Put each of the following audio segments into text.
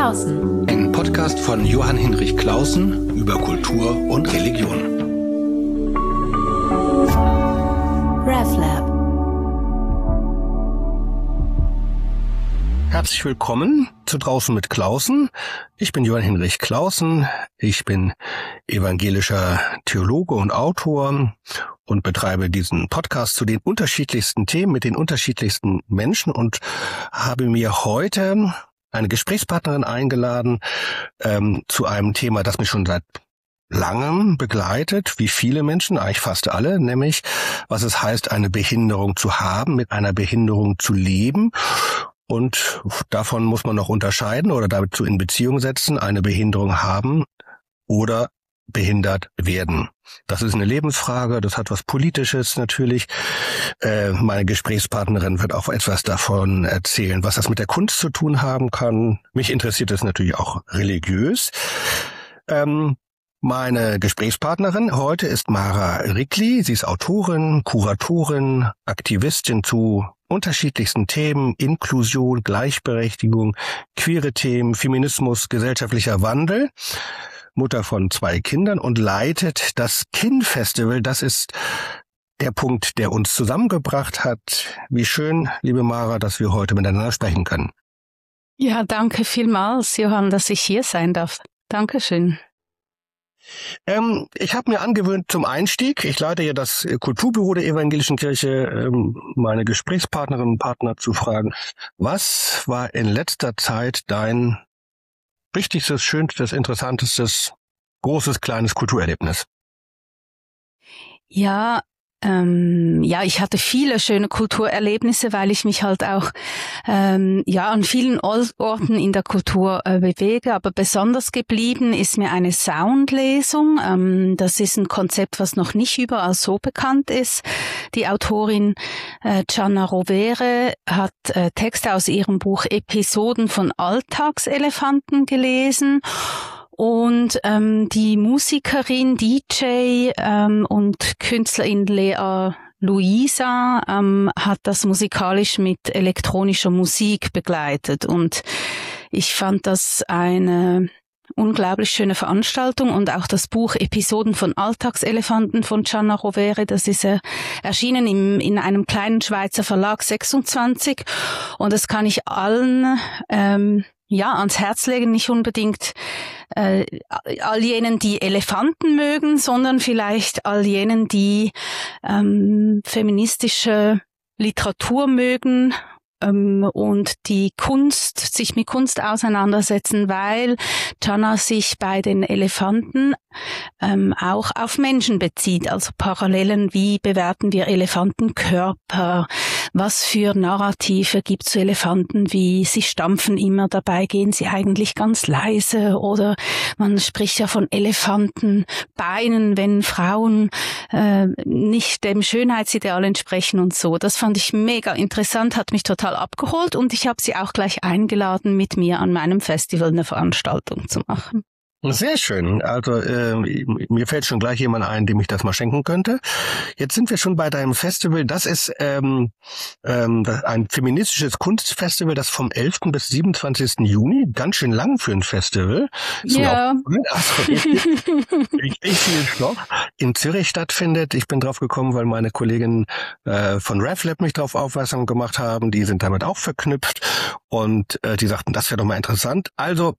Klausen. Ein Podcast von Johann Hinrich Clausen über Kultur und Religion. RefLab. Herzlich willkommen zu Draußen mit Clausen. Ich bin Johann Hinrich Clausen. Ich bin evangelischer Theologe und Autor und betreibe diesen Podcast zu den unterschiedlichsten Themen mit den unterschiedlichsten Menschen und habe mir heute eine Gesprächspartnerin eingeladen zu einem Thema, das mich schon seit langem begleitet, wie viele Menschen, eigentlich fast alle, nämlich was es heißt, eine Behinderung zu haben, mit einer Behinderung zu leben. Und davon muss man noch unterscheiden oder dazu in Beziehung setzen, eine Behinderung haben oder behindert werden. Das ist eine Lebensfrage, das hat was Politisches natürlich. Meine Gesprächspartnerin wird auch etwas davon erzählen, was das mit der Kunst zu tun haben kann. Mich interessiert es natürlich auch religiös. Meine Gesprächspartnerin heute ist Mara Rickli. Sie ist Autorin, Kuratorin, Aktivistin zu unterschiedlichsten Themen, Inklusion, Gleichberechtigung, queere Themen, Feminismus, gesellschaftlicher Wandel, Mutter von 2 Kindern und leitet das KIN-Festival. Das ist der Punkt, der uns zusammengebracht hat. Wie schön, liebe Mara, dass wir heute miteinander sprechen können. Ja, danke vielmals, Johann, dass ich hier sein darf. Dankeschön. Ich habe mir angewöhnt zum Einstieg, ich leite ja das Kulturbüro der Evangelischen Kirche, meine Gesprächspartnerinnen und Partner zu fragen, was war in letzter Zeit dein wichtigstes, schönstes, interessantestes, großes, kleines Kulturerlebnis? Ich hatte viele schöne Kulturerlebnisse, weil ich mich halt auch an vielen Orten in der Kultur bewege, aber besonders geblieben ist mir eine Soundlesung. Das ist ein Konzept, was noch nicht überall so bekannt ist. Die Autorin Gianna Rovere hat Texte aus ihrem Buch Episoden von Alltagselefanten gelesen. Und die Musikerin, DJ und Künstlerin Lea Luisa hat das musikalisch mit elektronischer Musik begleitet. Und ich fand das eine unglaublich schöne Veranstaltung. Und auch das Buch Episoden von Alltagselefanten von Gianna Rovere, das ist erschienen in einem kleinen Schweizer Verlag 26. Und das kann ich allen ans Herz legen, nicht unbedingt all jenen, die Elefanten mögen, sondern vielleicht all jenen, die feministische Literatur mögen und die sich mit Kunst auseinandersetzen, weil Gianna sich bei den Elefanten auch auf Menschen bezieht, also Parallelen, wie bewerten wir Elefantenkörper, was für Narrative gibt es zu Elefanten, wie sie stampfen immer, dabei gehen sie eigentlich ganz leise, oder man spricht ja von Elefantenbeinen, wenn Frauen nicht dem Schönheitsideal entsprechen und so. Das fand ich mega interessant, hat mich total abgeholt und ich habe sie auch gleich eingeladen, mit mir an meinem Festival eine Veranstaltung zu machen. Sehr schön. Also mir fällt schon gleich jemand ein, dem ich das mal schenken könnte. Jetzt sind wir schon bei deinem Festival. Das ist ein feministisches Kunstfestival, das vom 11. bis 27. Juni, ganz schön lang für ein Festival. Ja. Richtig viel Stoff. In Zürich stattfindet. Ich bin drauf gekommen, weil meine Kolleginnen von RefLab mich darauf aufmerksam gemacht haben. Die sind damit auch verknüpft und die sagten, das wäre doch mal interessant. Also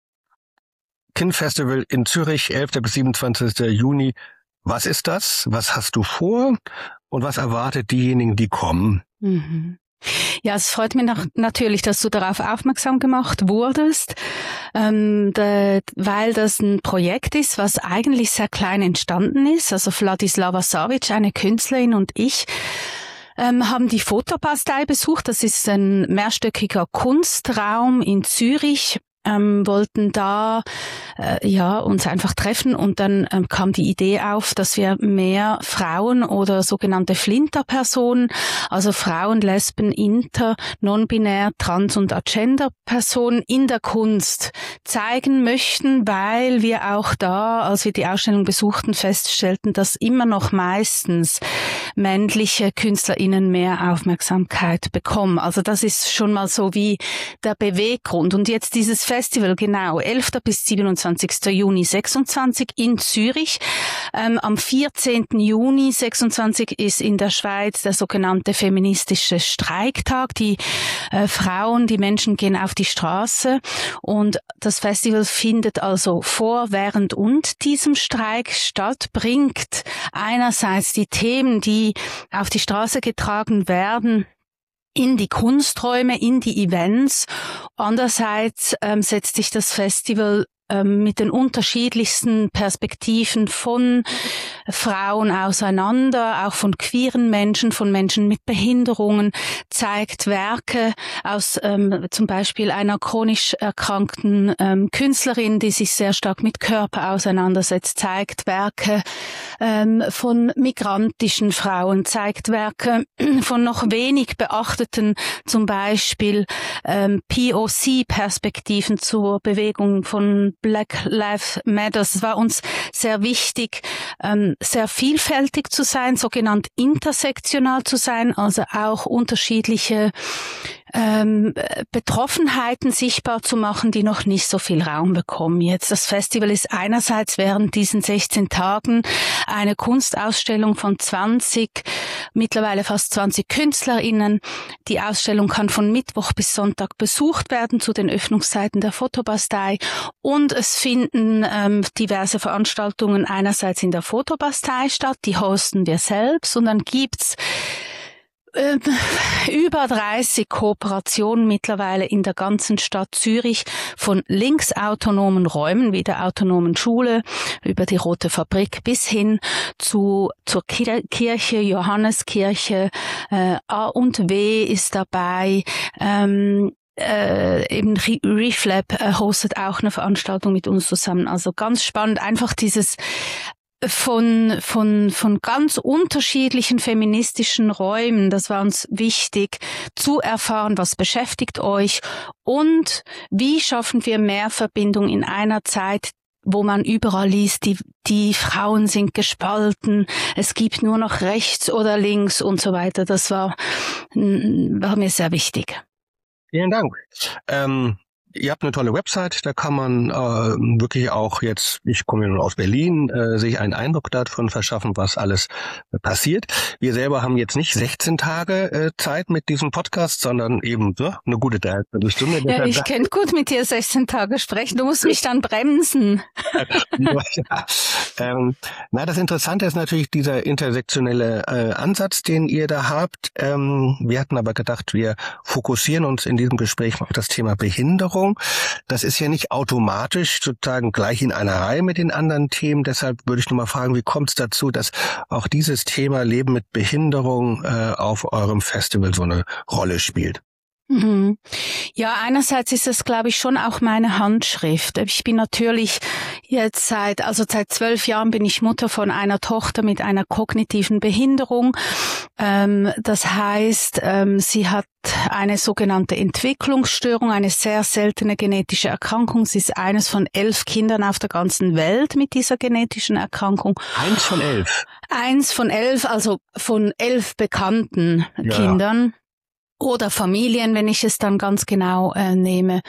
KIN-Festival in Zürich, 11. bis 27. Juni. Was ist das? Was hast du vor? Und was erwartet diejenigen, die kommen? Mhm. Ja, es freut mich natürlich, dass du darauf aufmerksam gemacht wurdest, weil das ein Projekt ist, was eigentlich sehr klein entstanden ist. Also Vladislava Savic, eine Künstlerin, und ich haben die Fotobastei besucht. Das ist ein mehrstöckiger Kunstraum in Zürich. Wollten da uns einfach treffen und dann kam die Idee auf, dass wir mehr Frauen oder sogenannte Flinterpersonen, also Frauen, Lesben, Inter, Non-binär, Trans- und Agender-Personen in der Kunst zeigen möchten, weil wir auch da, als wir die Ausstellung besuchten, feststellten, dass immer noch meistens männliche KünstlerInnen mehr Aufmerksamkeit bekommen. Also das ist schon mal so wie der Beweggrund. Und jetzt dieses Festival, genau, 11. bis 27. Juni 26 in Zürich. Am 14. Juni 26 ist in der Schweiz der sogenannte feministische Streiktag. Die Frauen, die Menschen gehen auf die Straße und das Festival findet also vor, während und diesem Streik statt, bringt einerseits die Themen, die auf die Straße getragen werden, in die Kunsträume, in die Events. Andererseits setzt sich das Festival mit den unterschiedlichsten Perspektiven von Frauen auseinander, auch von queeren Menschen, von Menschen mit Behinderungen, zeigt Werke aus zum Beispiel einer chronisch erkrankten Künstlerin, die sich sehr stark mit Körper auseinandersetzt, zeigt Werke von migrantischen Frauen, zeigt Werke von noch wenig beachteten, zum Beispiel POC-Perspektiven zur Bewegung von Black Lives Matter. Es war uns sehr wichtig, sehr vielfältig zu sein, sogenannt intersektional zu sein, also auch unterschiedliche Betroffenheiten sichtbar zu machen, die noch nicht so viel Raum bekommen. Jetzt das Festival ist einerseits während diesen 16 Tagen eine Kunstausstellung von mittlerweile fast 20 KünstlerInnen. Die Ausstellung kann von Mittwoch bis Sonntag besucht werden zu den Öffnungszeiten der Fotobastei und es finden diverse Veranstaltungen einerseits in der Fotobastei statt, die hosten wir selbst und dann gibt's über 30 Kooperationen mittlerweile in der ganzen Stadt Zürich von linksautonomen Räumen wie der autonomen Schule über die Rote Fabrik bis hin zur Kirche, Johanneskirche, A&W ist dabei, eben RefLab hostet auch eine Veranstaltung mit uns zusammen. Also ganz spannend, einfach dieses von ganz unterschiedlichen feministischen Räumen, das war uns wichtig, zu erfahren, was beschäftigt euch und wie schaffen wir mehr Verbindung in einer Zeit, wo man überall liest, die Frauen sind gespalten, es gibt nur noch rechts oder links und so weiter. Das war mir sehr wichtig. Vielen Dank. Ihr habt eine tolle Website, da kann man wirklich auch jetzt, ich komme ja nun aus Berlin, sich einen Eindruck davon verschaffen, was alles passiert. Wir selber haben jetzt nicht 16 Tage Zeit mit diesem Podcast, sondern eben so eine gute Dreiviertelstunde. Ja, ich könnte gut mit dir 16 Tage sprechen, du musst mich dann bremsen. Das Interessante ist natürlich dieser intersektionelle Ansatz, den ihr da habt. Wir hatten aber gedacht, wir fokussieren uns in diesem Gespräch auf das Thema Behinderung. Das ist ja nicht automatisch sozusagen gleich in einer Reihe mit den anderen Themen. Deshalb würde ich nur mal fragen, wie kommt es dazu, dass auch dieses Thema Leben mit Behinderung auf eurem Festival so eine Rolle spielt? Ja, einerseits ist es, glaube ich, schon auch meine Handschrift. Ich bin natürlich jetzt seit 12 Jahren bin ich Mutter von einer Tochter mit einer kognitiven Behinderung. Das heißt, sie hat eine sogenannte Entwicklungsstörung, eine sehr seltene genetische Erkrankung. Sie ist eines von 11 Kindern auf der ganzen Welt mit dieser genetischen Erkrankung. 1 von 11? 1 von 11, also von 11 bekannten Kindern. Oder Familien, wenn ich es dann ganz genau nehme.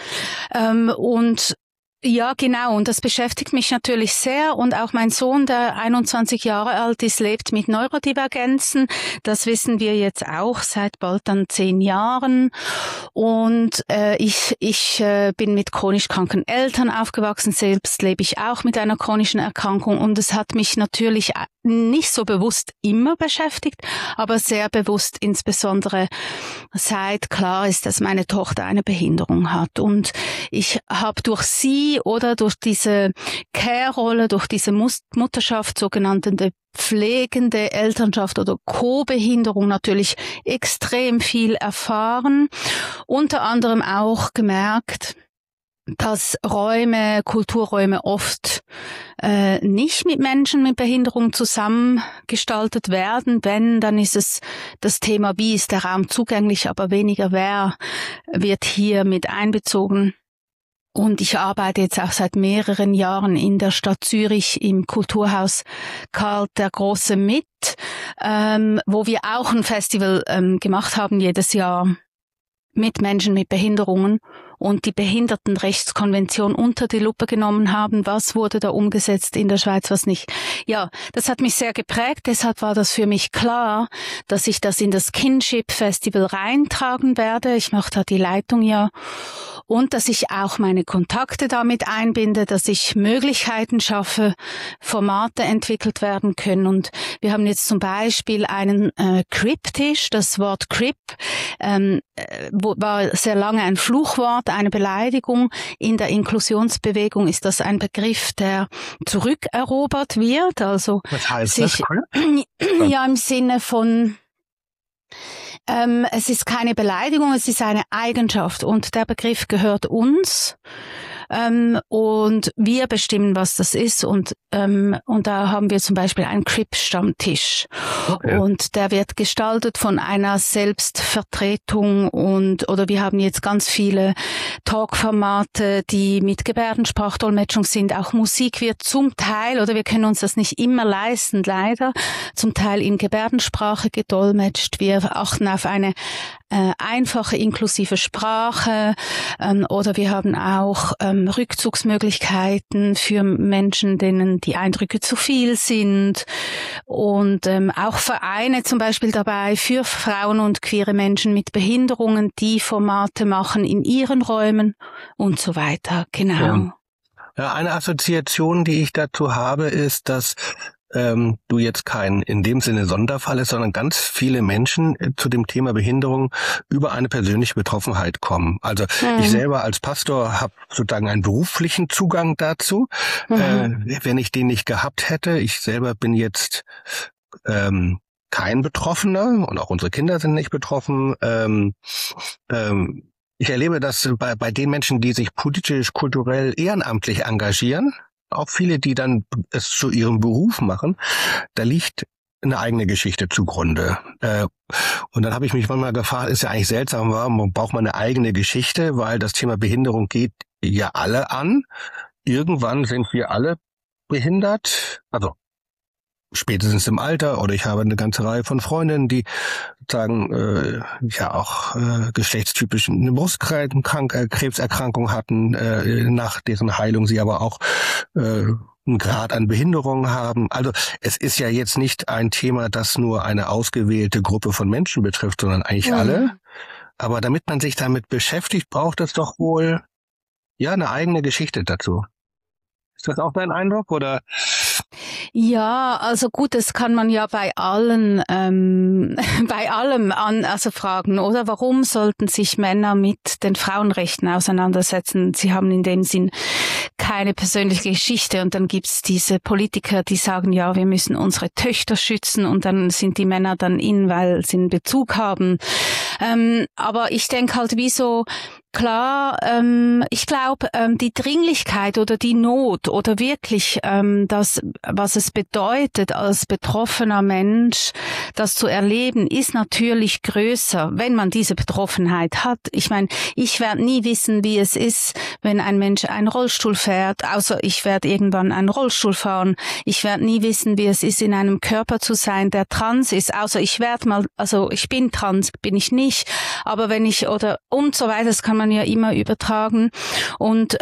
Und ja, genau. Und das beschäftigt mich natürlich sehr. Und auch mein Sohn, der 21 Jahre alt ist, lebt mit Neurodivergenzen. Das wissen wir jetzt auch seit bald dann 10 Jahren. Und ich bin mit chronisch kranken Eltern aufgewachsen. Selbst lebe ich auch mit einer chronischen Erkrankung. Und es hat mich natürlich nicht so bewusst immer beschäftigt, aber sehr bewusst, insbesondere seit klar ist, dass meine Tochter eine Behinderung hat. Und ich habe durch sie oder durch diese Care-Rolle, durch diese Mutterschaft, sogenannte pflegende Elternschaft oder Co-Behinderung natürlich extrem viel erfahren. Unter anderem auch gemerkt, dass Kulturräume oft nicht mit Menschen mit Behinderung zusammengestaltet werden. Wenn, dann ist es das Thema, wie ist der Raum zugänglich, aber weniger wer wird hier mit einbezogen. Und ich arbeite jetzt auch seit mehreren Jahren in der Stadt Zürich im Kulturhaus Karl der Große mit, wo wir auch ein Festival gemacht haben jedes Jahr. mit Menschen mit Behinderungen und die Behindertenrechtskonvention unter die Lupe genommen haben. Was wurde da umgesetzt in der Schweiz, was nicht? Ja, das hat mich sehr geprägt. Deshalb war das für mich klar, dass ich das in das Kinship Festival reintragen werde. Ich mache da die Leitung ja. Und dass ich auch meine Kontakte damit einbinde, dass ich Möglichkeiten schaffe, Formate entwickelt werden können. Und wir haben jetzt zum Beispiel einen Crip-Tisch. Das Wort Crip war sehr lange ein Fluchwort, eine Beleidigung. In der Inklusionsbewegung ist das ein Begriff, der zurückerobert wird. Also was heißt das? Ja, im Sinne von es ist keine Beleidigung, es ist eine Eigenschaft und der Begriff gehört uns und wir bestimmen, was das ist und da haben wir zum Beispiel einen Crip-Stammtisch und der wird gestaltet von einer Selbstvertretung oder wir haben jetzt ganz viele Talkformate, die mit Gebärdensprachdolmetschung sind, auch Musik wird zum Teil, oder wir können uns das nicht immer leisten, leider, zum Teil in Gebärdensprache gedolmetscht, wir achten auf eine einfache, inklusive Sprache oder wir haben auch Rückzugsmöglichkeiten für Menschen, denen die Eindrücke zu viel sind und auch Vereine zum Beispiel dabei für Frauen und queere Menschen mit Behinderungen, die Formate machen in ihren Räumen und so weiter. Genau. Ja, eine Assoziation, die ich dazu habe, ist, dass du jetzt kein in dem Sinne Sonderfall ist, sondern ganz viele Menschen zu dem Thema Behinderung über eine persönliche Betroffenheit kommen. Also ich selber als Pastor habe sozusagen einen beruflichen Zugang dazu. Wenn ich den nicht gehabt hätte, ich selber bin jetzt kein Betroffener und auch unsere Kinder sind nicht betroffen. Ich erlebe das bei den Menschen, die sich politisch, kulturell, ehrenamtlich engagieren, auch viele, die dann es zu ihrem Beruf machen, da liegt eine eigene Geschichte zugrunde. Und dann habe ich mich manchmal gefragt, ist ja eigentlich seltsam, warum braucht man eine eigene Geschichte, weil das Thema Behinderung geht ja alle an. Irgendwann sind wir alle behindert, also spätestens im Alter, oder ich habe eine ganze Reihe von Freundinnen, die sagen, auch geschlechtstypisch eine Brustkrebserkrankung hatten, nach deren Heilung sie aber auch einen Grad an Behinderung haben. Also es ist ja jetzt nicht ein Thema, das nur eine ausgewählte Gruppe von Menschen betrifft, sondern eigentlich alle. Aber damit man sich damit beschäftigt, braucht es doch wohl eine eigene Geschichte dazu. Ist das auch dein Eindruck, oder? Ja, also gut, das kann man ja bei allem fragen, oder? Warum sollten sich Männer mit den Frauenrechten auseinandersetzen? Sie haben in dem Sinn keine persönliche Geschichte und dann gibt's diese Politiker, die sagen, ja, wir müssen unsere Töchter schützen und dann sind die Männer dann weil sie einen Bezug haben. Aber ich denke halt, wieso klar, ich glaube, die Dringlichkeit oder die Not oder wirklich das, was es bedeutet, als betroffener Mensch das zu erleben, ist natürlich größer, wenn man diese Betroffenheit hat. Ich meine, ich werde nie wissen, wie es ist, wenn ein Mensch einen Rollstuhl fährt, außer ich werde irgendwann einen Rollstuhl fahren. Ich werde nie wissen, wie es ist, in einem Körper zu sein, der trans ist, außer ich bin trans, bin ich nicht, aber wenn ich oder und so weiter, das kann man ja immer übertragen und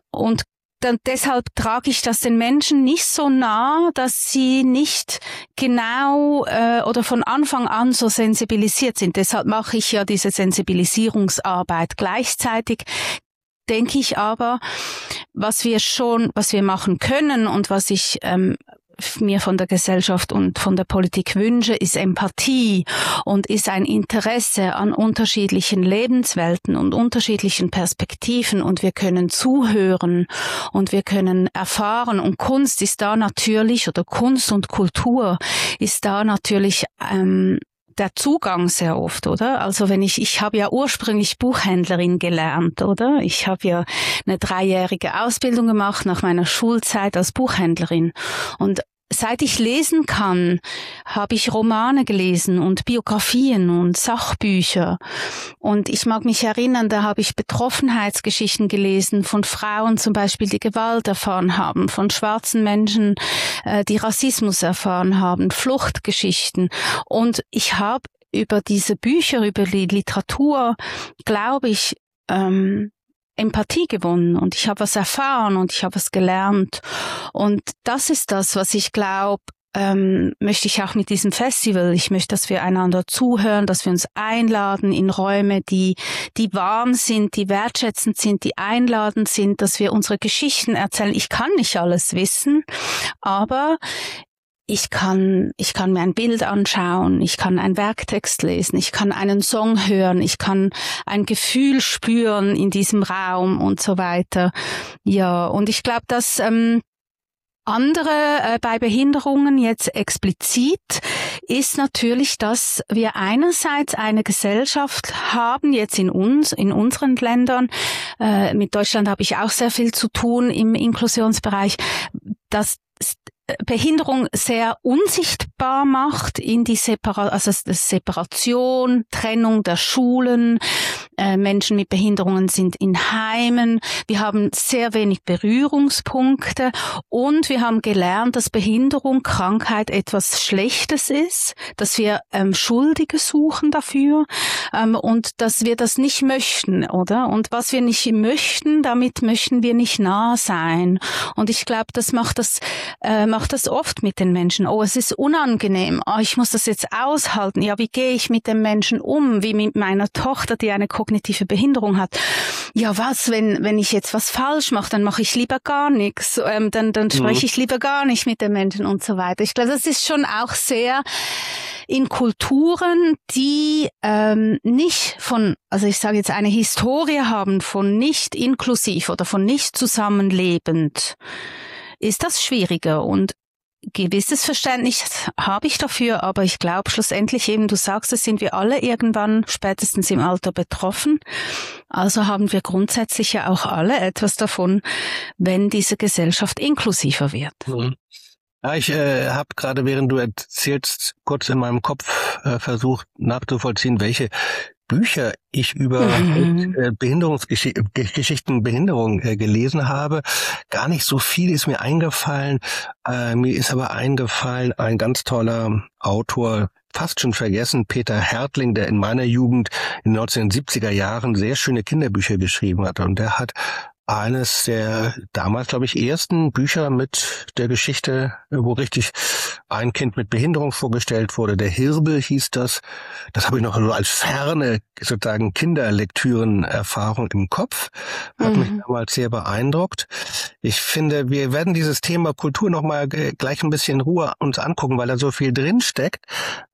dann deshalb trage ich das den Menschen nicht so nah, dass sie nicht genau oder von Anfang an so sensibilisiert sind. Deshalb mache ich ja diese Sensibilisierungsarbeit. Gleichzeitig denke ich aber, was wir machen können und was ich mir von der Gesellschaft und von der Politik wünsche, ist Empathie und ist ein Interesse an unterschiedlichen Lebenswelten und unterschiedlichen Perspektiven und wir können zuhören und wir können erfahren und Kunst ist da natürlich, oder Kunst und Kultur ist da natürlich der Zugang sehr oft, oder? Also ich habe ja ursprünglich Buchhändlerin gelernt, oder? Ich habe ja eine 3-jährige Ausbildung gemacht nach meiner Schulzeit als Buchhändlerin und seit ich lesen kann, habe ich Romane gelesen und Biografien und Sachbücher. Und ich mag mich erinnern, da habe ich Betroffenheitsgeschichten gelesen von Frauen zum Beispiel, die Gewalt erfahren haben, von schwarzen Menschen, die Rassismus erfahren haben, Fluchtgeschichten. Und ich habe über diese Bücher, über die Literatur, glaube ich, Empathie gewonnen und ich habe was erfahren und ich habe was gelernt. Und das ist das, was ich glaube, möchte ich auch mit diesem Festival. Ich möchte, dass wir einander zuhören, dass wir uns einladen in Räume, die warm sind, die wertschätzend sind, die einladend sind, dass wir unsere Geschichten erzählen. Ich kann nicht alles wissen, aber ich kann mir ein Bild anschauen, ich kann einen Werktext lesen, ich kann einen Song hören, ich kann ein Gefühl spüren in diesem Raum und so weiter. Ja, und ich glaube, dass andere bei Behinderungen jetzt explizit ist natürlich, dass wir einerseits eine Gesellschaft haben, jetzt in unseren Ländern, mit Deutschland habe ich auch sehr viel zu tun im Inklusionsbereich, dass Behinderung sehr unsichtbar macht in die Separation, Trennung der Schulen. Menschen mit Behinderungen sind in Heimen. Wir haben sehr wenig Berührungspunkte und wir haben gelernt, dass Behinderung, Krankheit etwas Schlechtes ist, dass wir Schuldige suchen dafür und dass wir das nicht möchten, oder? Und was wir nicht möchten, damit möchten wir nicht nah sein. Und ich glaube, das macht das oft mit den Menschen. Oh, es ist unangenehm. Oh, ich muss das jetzt aushalten. Ja, wie gehe ich mit dem Menschen um? Wie mit meiner Tochter, die eine kognitive Behinderung hat. Ja, was, wenn ich jetzt was falsch mache, dann mache ich lieber gar nichts. Dann spreche ich lieber gar nicht mit den Menschen und so weiter. Ich glaube, das ist schon auch sehr in Kulturen, die nicht also ich sage jetzt eine Historie haben von nicht inklusiv oder von nicht zusammenlebend, ist das schwieriger und gewisses Verständnis habe ich dafür, aber ich glaube schlussendlich eben, du sagst, es sind wir alle irgendwann spätestens im Alter betroffen. Also haben wir grundsätzlich ja auch alle etwas davon, wenn diese Gesellschaft inklusiver wird. Mhm. Ja, ich habe gerade, während du erzählst, kurz in meinem Kopf versucht nachzuvollziehen, welche Bücher ich über Behinderung gelesen habe. Gar nicht so viel ist mir eingefallen. Mir ist aber eingefallen, ein ganz toller Autor, fast schon vergessen, Peter Härtling, der in meiner Jugend in den 1970er Jahren sehr schöne Kinderbücher geschrieben hat. Und der hat eines der damals, glaube ich, ersten Bücher mit der Geschichte, wo richtig ein Kind mit Behinderung vorgestellt wurde. Der Hirbel hieß das. Das habe ich noch so als ferne, sozusagen Kinderlektüren-Erfahrung im Kopf. Hat mich damals sehr beeindruckt. Ich finde, wir werden dieses Thema Kultur noch mal gleich ein bisschen in Ruhe uns angucken, weil da so viel drin steckt.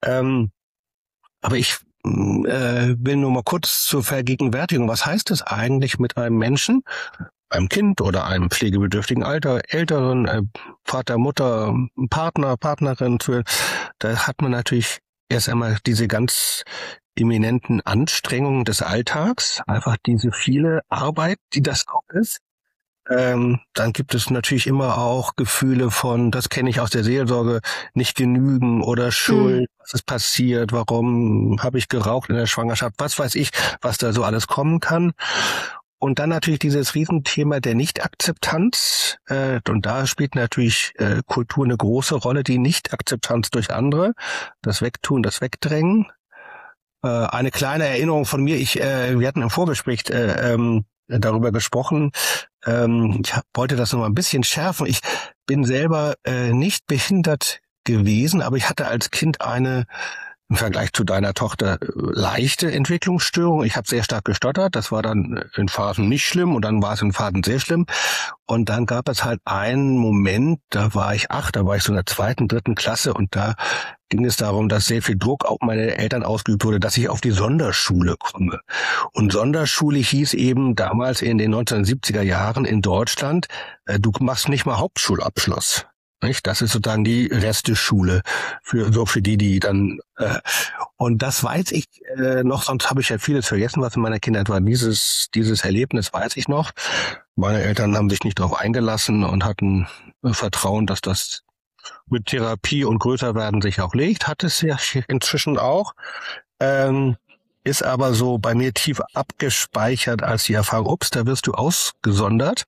Aber ich will nur mal kurz zur Vergegenwärtigung. Was heißt es eigentlich mit einem Menschen, einem Kind oder einem pflegebedürftigen Älteren, Vater, Mutter, Partner, Partnerin? Da hat man natürlich erst einmal diese ganz eminenten Anstrengungen des Alltags, einfach diese viele Arbeit, die das auch ist. Dann gibt es natürlich immer auch Gefühle von, das kenne ich aus der Seelsorge, nicht genügen oder Schuld, was ist passiert, warum habe ich geraucht in der Schwangerschaft, was weiß ich, was da so alles kommen kann. Und dann natürlich dieses Riesenthema der Nichtakzeptanz. Und da spielt natürlich Kultur eine große Rolle, die Nichtakzeptanz durch andere, das Wegtun, das Wegdrängen. Eine kleine Erinnerung von mir, wir hatten im Vorgespräch darüber gesprochen. Ich wollte das noch mal ein bisschen schärfen. Ich bin selber nicht behindert gewesen, aber ich hatte als Kind eine, im Vergleich zu deiner Tochter, leichte Entwicklungsstörung. Ich habe sehr stark gestottert. Das war dann in Phasen nicht schlimm und dann war es in Phasen sehr schlimm. Und dann gab es halt einen Moment, da war ich 8, da war ich so in der 2., 3. Klasse und da ging es darum, dass sehr viel Druck auf meine Eltern ausgeübt wurde, dass ich auf die Sonderschule komme. Und Sonderschule hieß eben damals in den 1970er Jahren in Deutschland, du machst nicht mal Hauptschulabschluss. Nicht? Das ist sozusagen die Resteschule für die dann und das weiß ich noch, sonst habe ich ja vieles vergessen, was in meiner Kindheit war. Dieses Erlebnis weiß ich noch. Meine Eltern haben sich nicht darauf eingelassen und hatten Vertrauen, dass das mit Therapie und Größerwerden sich auch legt. Hat es ja inzwischen auch. Ist aber so bei mir tief abgespeichert als die Erfahrung, ups, da wirst du ausgesondert.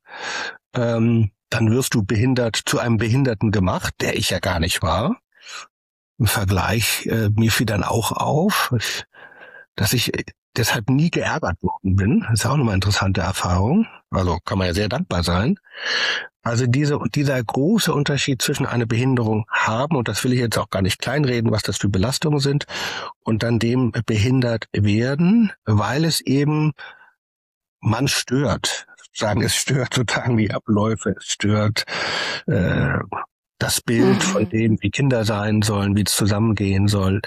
Dann wirst du zu einem Behinderten gemacht, der ich ja gar nicht war. Vergleich, mir fiel dann auch auf, dass ich deshalb nie geärgert worden bin. Das ist auch nochmal eine interessante Erfahrung. Also kann man ja sehr dankbar sein. Also dieser große Unterschied zwischen einer Behinderung haben, und das will ich jetzt auch gar nicht kleinreden, was das für Belastungen sind, und dann dem behindert werden, weil es eben man stört. Es stört sozusagen die Abläufe, es stört das Bild von dem, wie Kinder sein sollen, wie es zusammengehen soll.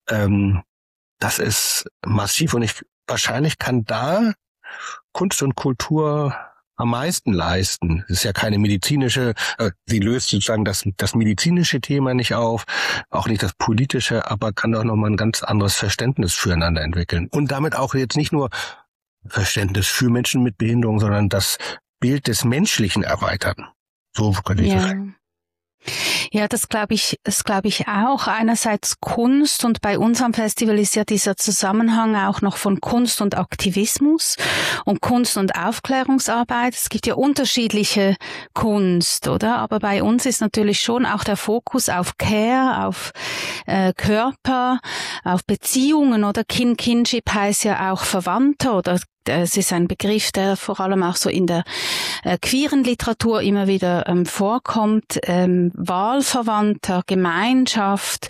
Das ist massiv, und wahrscheinlich kann da Kunst und Kultur am meisten leisten. Es ist ja keine medizinische, sie löst sozusagen das medizinische Thema nicht auf, auch nicht das politische, aber kann doch nochmal ein ganz anderes Verständnis füreinander entwickeln. Und damit auch jetzt nicht nur Verständnis für Menschen mit Behinderung, sondern das Bild des Menschlichen erweitern. So könnte ich das sagen. Ja, das glaube ich auch. Einerseits Kunst, und bei unserem Festival ist ja dieser Zusammenhang auch noch von Kunst und Aktivismus und Kunst und Aufklärungsarbeit. Es gibt ja unterschiedliche Kunst, oder? Aber bei uns ist natürlich schon auch der Fokus auf Care, auf Körper, auf Beziehungen, oder? Kinship heißt ja auch Verwandter, oder es ist ein Begriff, der vor allem auch so in der queeren Literatur immer wieder vorkommt. Wahlverwandter, Gemeinschaft,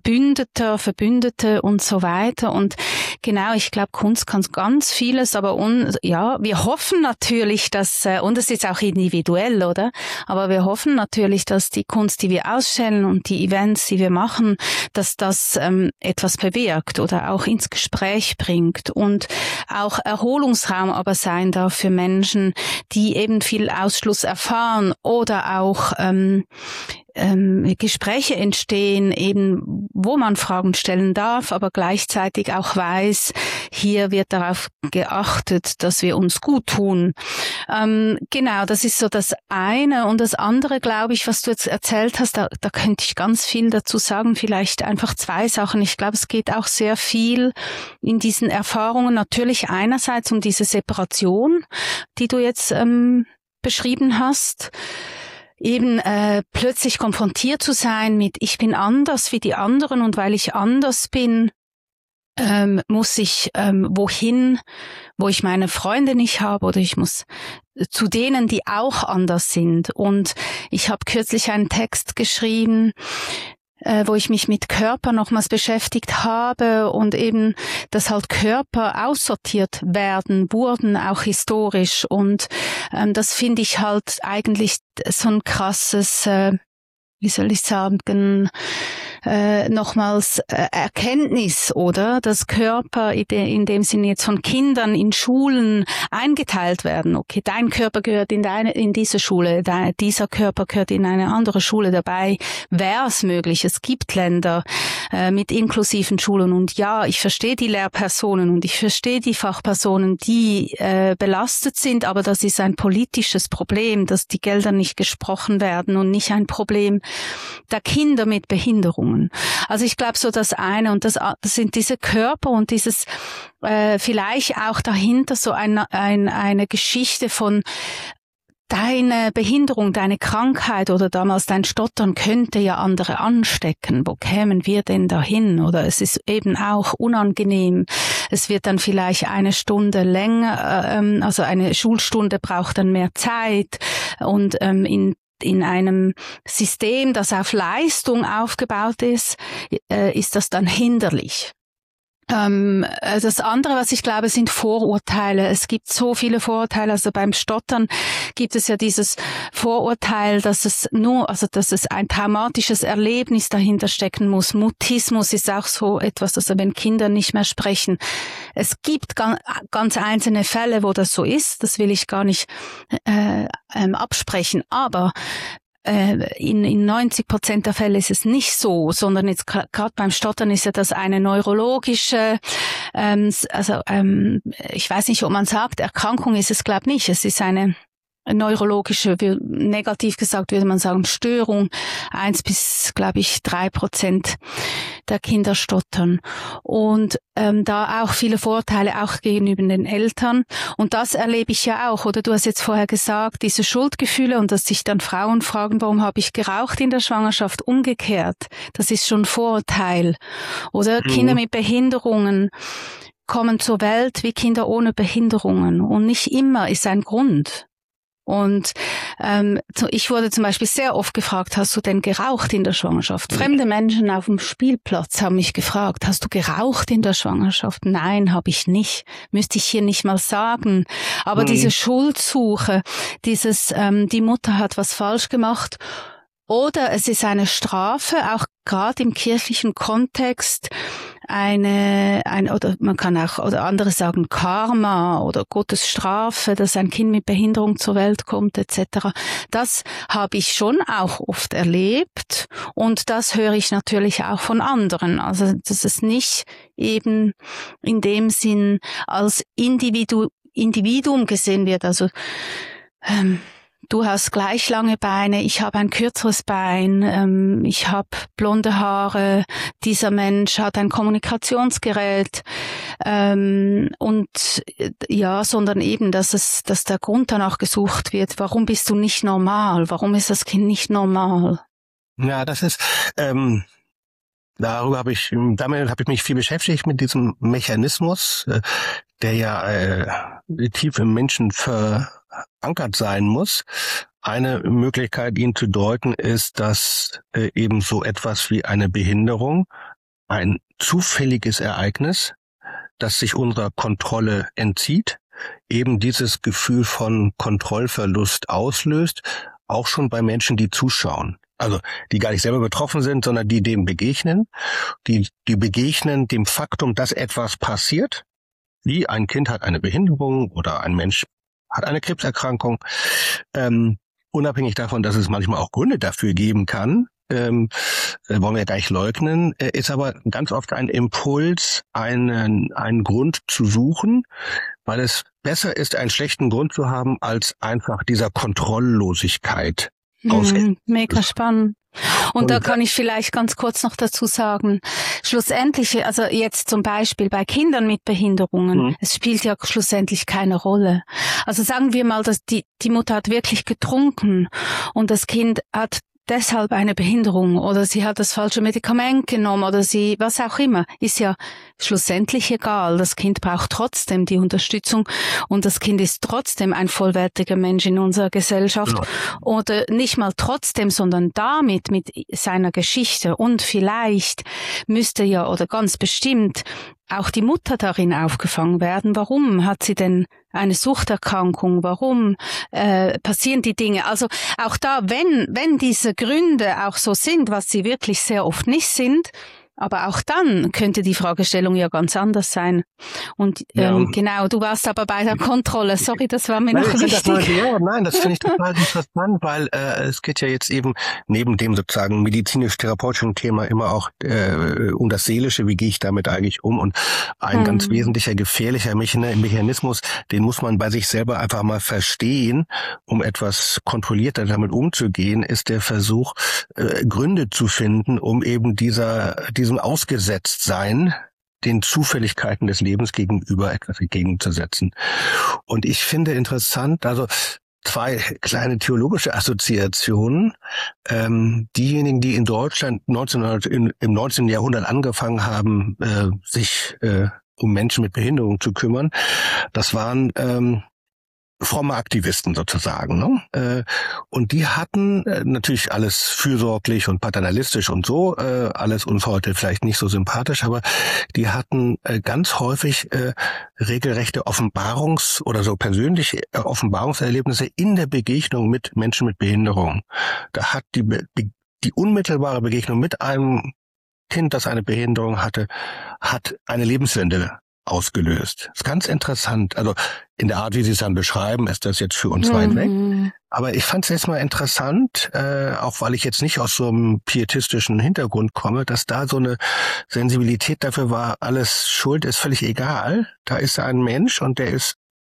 Verbündete und so weiter. Und genau, ich glaube, Kunst kann ganz vieles, aber wir hoffen natürlich, dass, und es ist auch individuell, oder? Aber wir hoffen natürlich, dass die Kunst, die wir ausstellen und die Events, die wir machen, dass das etwas bewirkt oder auch ins Gespräch bringt und auch Erholungsraum aber sein darf für Menschen, die eben viel Ausschluss erfahren, oder auch Gespräche entstehen, eben wo man Fragen stellen darf, aber gleichzeitig auch weiß, hier wird darauf geachtet, dass wir uns gut tun. Genau, das ist so das eine. Und das andere, glaube ich, was du jetzt erzählt hast, da könnte ich ganz viel dazu sagen, vielleicht einfach zwei Sachen. Ich glaube, es geht auch sehr viel in diesen Erfahrungen natürlich einerseits um diese Separation, die du jetzt beschrieben hast, eben plötzlich konfrontiert zu sein mit ich bin anders wie die anderen, und weil ich anders bin, muss ich wohin, wo ich meine Freunde nicht habe, oder ich muss zu denen, die auch anders sind. Und ich habe kürzlich einen Text geschrieben, wo ich mich mit Körper nochmals beschäftigt habe, und eben, dass halt Körper aussortiert wurden, auch historisch. Und das finde ich halt eigentlich so ein krasses, wie soll ich sagen, nochmals Erkenntnis, oder? Dass Körper in dem Sinne jetzt von Kindern in Schulen eingeteilt werden. Okay, dein Körper gehört in diese Schule, dieser Körper gehört in eine andere Schule. Dabei wäre es möglich. Es gibt Länder mit inklusiven Schulen, und ja, ich verstehe die Lehrpersonen und ich verstehe die Fachpersonen, die belastet sind, aber das ist ein politisches Problem, dass die Gelder nicht gesprochen werden und nicht ein Problem der Kinder mit Behinderungen. Also ich glaube so das eine, und das sind diese Körper und dieses vielleicht auch dahinter so eine Geschichte von deine Behinderung, deine Krankheit oder damals dein Stottern könnte ja andere anstecken. Wo kämen wir denn dahin? Oder es ist eben auch unangenehm. Es wird dann vielleicht eine Stunde länger, also eine Schulstunde braucht dann mehr Zeit, und in einem System, das auf Leistung aufgebaut ist das dann hinderlich. Das andere, was ich glaube, sind Vorurteile. Es gibt so viele Vorurteile. Also beim Stottern gibt es ja dieses Vorurteil, dass es ein traumatisches Erlebnis dahinter stecken muss. Mutismus ist auch so etwas, also wenn Kinder nicht mehr sprechen. Es gibt ganz einzelne Fälle, wo das so ist. Das will ich gar nicht absprechen. Aber in 90% der Fälle ist es nicht so, sondern jetzt gerade beim Stottern ist ja das eine neurologische, ich weiß nicht, ob man sagt, Erkrankung ist es, glaube ich nicht. Es ist eine neurologische, negativ gesagt würde man sagen, Störung. 1 bis, glaube ich, 3% der Kinder stottern. Und da auch viele Vorteile, auch gegenüber den Eltern. Und das erlebe ich ja auch. Oder du hast jetzt vorher gesagt, diese Schuldgefühle und dass sich dann Frauen fragen, warum habe ich geraucht in der Schwangerschaft? Umgekehrt. Das ist schon Vorurteil. Oder Kinder mit Behinderungen kommen zur Welt wie Kinder ohne Behinderungen. Und nicht immer ist ein Grund. Und ich wurde zum Beispiel sehr oft gefragt, hast du denn geraucht in der Schwangerschaft? Fremde Menschen auf dem Spielplatz haben mich gefragt, hast du geraucht in der Schwangerschaft? Nein, habe ich nicht. Müsste ich hier nicht mal sagen. Aber diese Schuldsuche, die Mutter hat was falsch gemacht. Oder es ist eine Strafe, auch gerade im kirchlichen Kontext, oder man kann auch, oder andere sagen Karma oder Gottes Strafe, dass ein Kind mit Behinderung zur Welt kommt, etc. Das habe ich schon auch oft erlebt und das höre ich natürlich auch von anderen. Also, dass es nicht eben in dem Sinn als Individuum gesehen wird, also, du hast gleich lange Beine, ich habe ein kürzeres Bein, ich habe blonde Haare, dieser Mensch hat ein Kommunikationsgerät sondern eben, dass der Grund danach gesucht wird, warum bist du nicht normal, warum ist das Kind nicht normal? Ja, das ist, damit habe ich mich viel beschäftigt mit diesem Mechanismus, der ja tief im Menschen verankert sein muss. Eine Möglichkeit, ihn zu deuten, ist, dass eben so etwas wie eine Behinderung ein zufälliges Ereignis, das sich unserer Kontrolle entzieht, eben dieses Gefühl von Kontrollverlust auslöst, auch schon bei Menschen, die zuschauen. Also die gar nicht selber betroffen sind, sondern die dem begegnen. Die begegnen dem Faktum, dass etwas passiert, wie ein Kind hat eine Behinderung oder ein Mensch hat eine Krebserkrankung, unabhängig davon, dass es manchmal auch Gründe dafür geben kann, wollen wir gar nicht leugnen, ist aber ganz oft ein Impuls, einen Grund zu suchen, weil es besser ist, einen schlechten Grund zu haben, als einfach dieser Kontrolllosigkeit. Mega spannend. Und da kann ich vielleicht ganz kurz noch dazu sagen, schlussendlich, also jetzt zum Beispiel bei Kindern mit Behinderungen, es spielt ja schlussendlich keine Rolle. Also sagen wir mal, dass die Mutter hat wirklich getrunken und das Kind hat deshalb eine Behinderung oder sie hat das falsche Medikament genommen oder sie, was auch immer, ist ja schlussendlich egal. Das Kind braucht trotzdem die Unterstützung und das Kind ist trotzdem ein vollwertiger Mensch in unserer Gesellschaft. Ja. Oder nicht mal trotzdem, sondern damit, mit seiner Geschichte. Und vielleicht müsste ja oder ganz bestimmt auch die Mutter darin aufgefangen werden. Warum hat sie denn eine Suchterkrankung? Warum passieren die Dinge? Also auch da, wenn diese Gründe auch so sind, was sie wirklich sehr oft nicht sind, aber auch dann könnte die Fragestellung ja ganz anders sein. Und genau, du warst aber bei der Kontrolle. Sorry, das war mir noch wichtig. Das finde ich total interessant, weil es geht ja jetzt eben neben dem sozusagen medizinisch-therapeutischen Thema immer auch um das Seelische, wie gehe ich damit eigentlich um? Und ein ganz wesentlicher, gefährlicher Mechanismus, den muss man bei sich selber einfach mal verstehen, um etwas kontrollierter damit umzugehen, ist der Versuch, Gründe zu finden, um eben diesem Ausgesetztsein den Zufälligkeiten des Lebens gegenüber etwas entgegenzusetzen. Und ich finde interessant, also 2 kleine theologische Assoziationen. Diejenigen, die in Deutschland im 19. Jahrhundert angefangen haben, sich um Menschen mit Behinderung zu kümmern, das waren fromme Aktivisten sozusagen, ne? Und die hatten natürlich alles fürsorglich und paternalistisch und so, alles uns heute vielleicht nicht so sympathisch, aber die hatten ganz häufig regelrechte oder so persönliche Offenbarungserlebnisse in der Begegnung mit Menschen mit Behinderung. Da hat die unmittelbare Begegnung mit einem Kind, das eine Behinderung hatte, hat eine Lebenswende ausgelöst. Das ist ganz interessant. Also in der Art, wie Sie es dann beschreiben, ist das jetzt für uns weit weg. Aber ich fand es erstmal interessant, auch weil ich jetzt nicht aus so einem pietistischen Hintergrund komme, dass da so eine Sensibilität dafür war, alles Schuld ist völlig egal. Da ist ein Mensch und der ist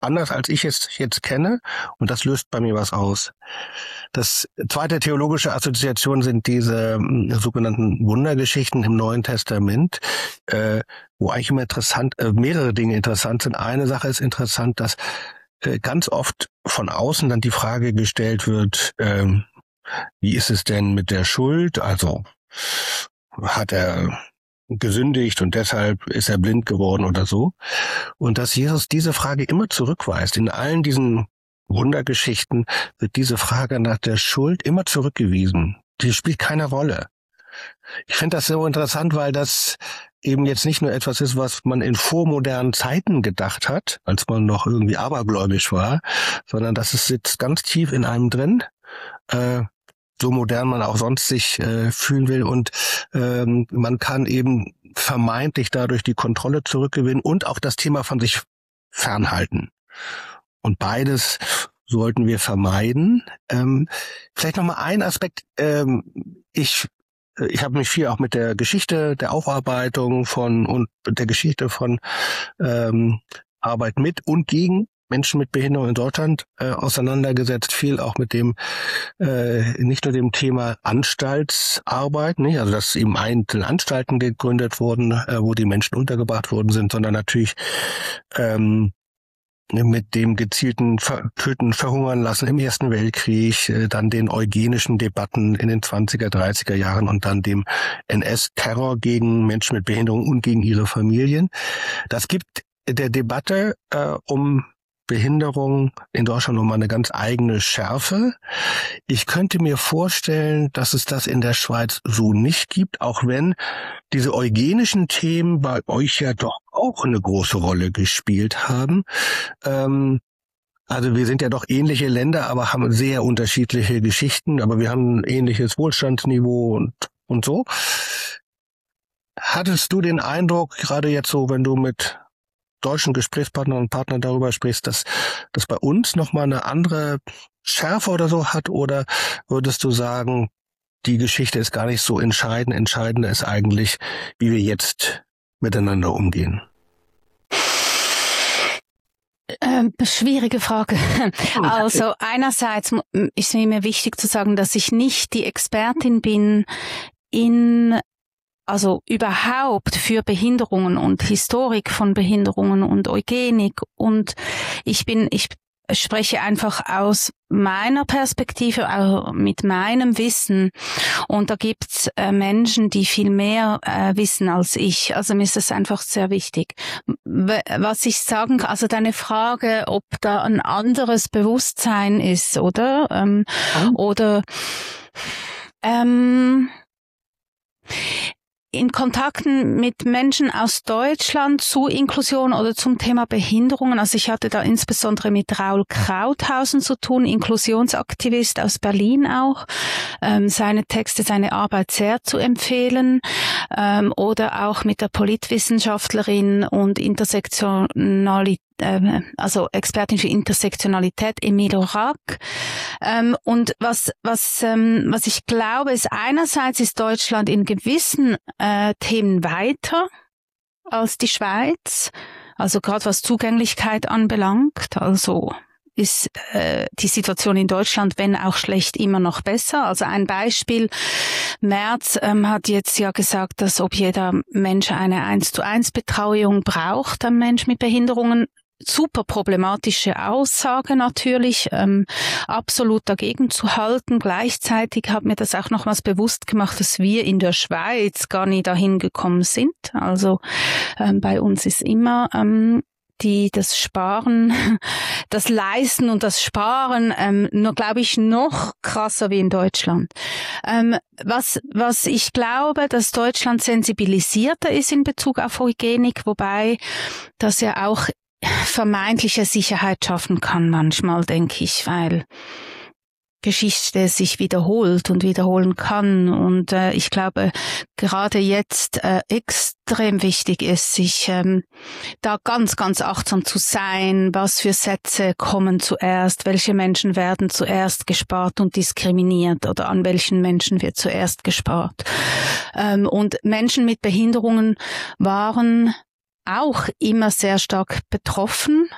anders, als ich es jetzt kenne, und das löst bei mir was aus. Das zweite theologische Assoziation sind diese sogenannten Wundergeschichten im Neuen Testament, wo eigentlich immer mehrere Dinge interessant sind. Eine Sache ist interessant, dass ganz oft von außen dann die Frage gestellt wird, wie ist es denn mit der Schuld? Also hat er gesündigt und deshalb ist er blind geworden oder so. Und dass Jesus diese Frage immer zurückweist. In allen diesen Wundergeschichten wird diese Frage nach der Schuld immer zurückgewiesen. Die spielt keine Rolle. Ich finde das so interessant, weil das eben jetzt nicht nur etwas ist, was man in vormodernen Zeiten gedacht hat, als man noch irgendwie abergläubisch war, sondern das ist jetzt ganz tief in einem drin, so modern man auch sonst sich fühlen will, und man kann eben vermeintlich dadurch die Kontrolle zurückgewinnen und auch das Thema von sich fernhalten. Und beides sollten wir vermeiden. Vielleicht noch mal ein Aspekt. Ich habe mich viel auch mit der Geschichte der Aufarbeitung und der Geschichte von Arbeit mit und gegen Menschen mit Behinderung in Deutschland auseinandergesetzt, viel auch mit dem nicht nur dem Thema Anstaltsarbeit, nicht? Also dass eben einzelne Anstalten gegründet wurden, wo die Menschen untergebracht worden sind, sondern natürlich mit dem gezielten Töten, Verhungern lassen im Ersten Weltkrieg, dann den eugenischen Debatten in den 20er, 30er Jahren und dann dem NS-Terror gegen Menschen mit Behinderung und gegen ihre Familien. Das gibt der Debatte um Behinderung in Deutschland nochmal eine ganz eigene Schärfe. Ich könnte mir vorstellen, dass es das in der Schweiz so nicht gibt, auch wenn diese eugenischen Themen bei euch ja doch auch eine große Rolle gespielt haben. Also wir sind ja doch ähnliche Länder, aber haben sehr unterschiedliche Geschichten, aber wir haben ein ähnliches Wohlstandsniveau und so. Hattest du den Eindruck, gerade jetzt so, wenn du mit deutschen Gesprächspartnern und Partnern darüber sprichst, dass das bei uns nochmal eine andere Schärfe oder so hat? Oder würdest du sagen, die Geschichte ist gar nicht so entscheidend? Entscheidender ist eigentlich, wie wir jetzt miteinander umgehen. Schwierige Frage. Also einerseits ist mir wichtig zu sagen, dass ich nicht die Expertin bin also überhaupt für Behinderungen und Historik von Behinderungen und Eugenik, und ich spreche einfach aus meiner Perspektive, auch mit meinem Wissen, und da gibt's Menschen, die viel mehr wissen als ich. Also mir ist das einfach sehr wichtig. Was ich sagen kann, also deine Frage, ob da ein anderes Bewusstsein ist, oder? In Kontakten mit Menschen aus Deutschland zu Inklusion oder zum Thema Behinderungen. Also ich hatte da insbesondere mit Raul Krauthausen zu tun, Inklusionsaktivist aus Berlin auch. Seine Texte, seine Arbeit sehr zu empfehlen. Oder auch mit der Politwissenschaftlerin und also Expertin für Intersektionalität, Emile Rack. Und was ich glaube, ist einerseits ist Deutschland in gewissen Themen weiter als die Schweiz, also gerade was Zugänglichkeit anbelangt. Also ist die Situation in Deutschland, wenn auch schlecht, immer noch besser. Also ein Beispiel: Merz hat jetzt ja gesagt, dass ob jeder Mensch eine 1:1 Betreuung braucht, ein Mensch mit Behinderungen. Super problematische Aussage natürlich, absolut dagegen zu halten. Gleichzeitig hat mir das auch nochmals bewusst gemacht, dass wir in der Schweiz gar nie dahin gekommen sind. Also bei uns ist immer das Sparen, das Leisten und das Sparen, nur glaube ich noch krasser wie in Deutschland. Was ich glaube, dass Deutschland sensibilisierter ist in Bezug auf Eugenik, wobei das ja auch vermeintliche Sicherheit schaffen kann manchmal, denke ich, weil Geschichte sich wiederholt und wiederholen kann. Und ich glaube, gerade jetzt extrem wichtig ist, sich da ganz, ganz achtsam zu sein, was für Sätze kommen zuerst, welche Menschen werden zuerst gespart und diskriminiert oder an welchen Menschen wird zuerst gespart. Und Menschen mit Behinderungen waren auch immer sehr stark betroffen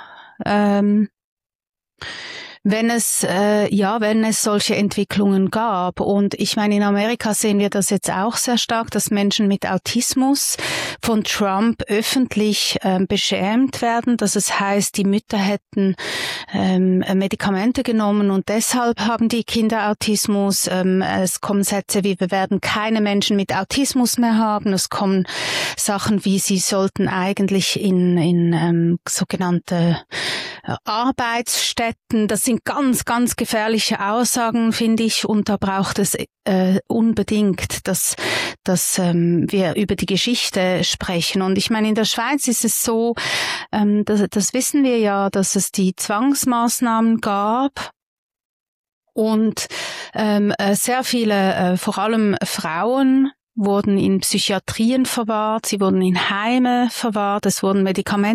wenn es solche Entwicklungen gab. Und ich meine, in Amerika sehen wir das jetzt auch sehr stark, dass Menschen mit Autismus von Trump öffentlich beschämt werden, dass es heißt, die Mütter hätten Medikamente genommen und deshalb haben die Kinder Autismus. Es kommen Sätze wie, wir werden keine Menschen mit Autismus mehr haben. Es kommen Sachen wie, sie sollten eigentlich in sogenannte Arbeitsstätten, das sind ganz, ganz gefährliche Aussagen, finde ich, und da braucht es unbedingt, dass wir über die Geschichte sprechen. Und ich meine, in der Schweiz ist es so, das wissen wir ja, dass es die Zwangsmaßnahmen gab und sehr viele, vor allem Frauen, wurden in Psychiatrien verwahrt, sie wurden in Heime verwahrt, es wurden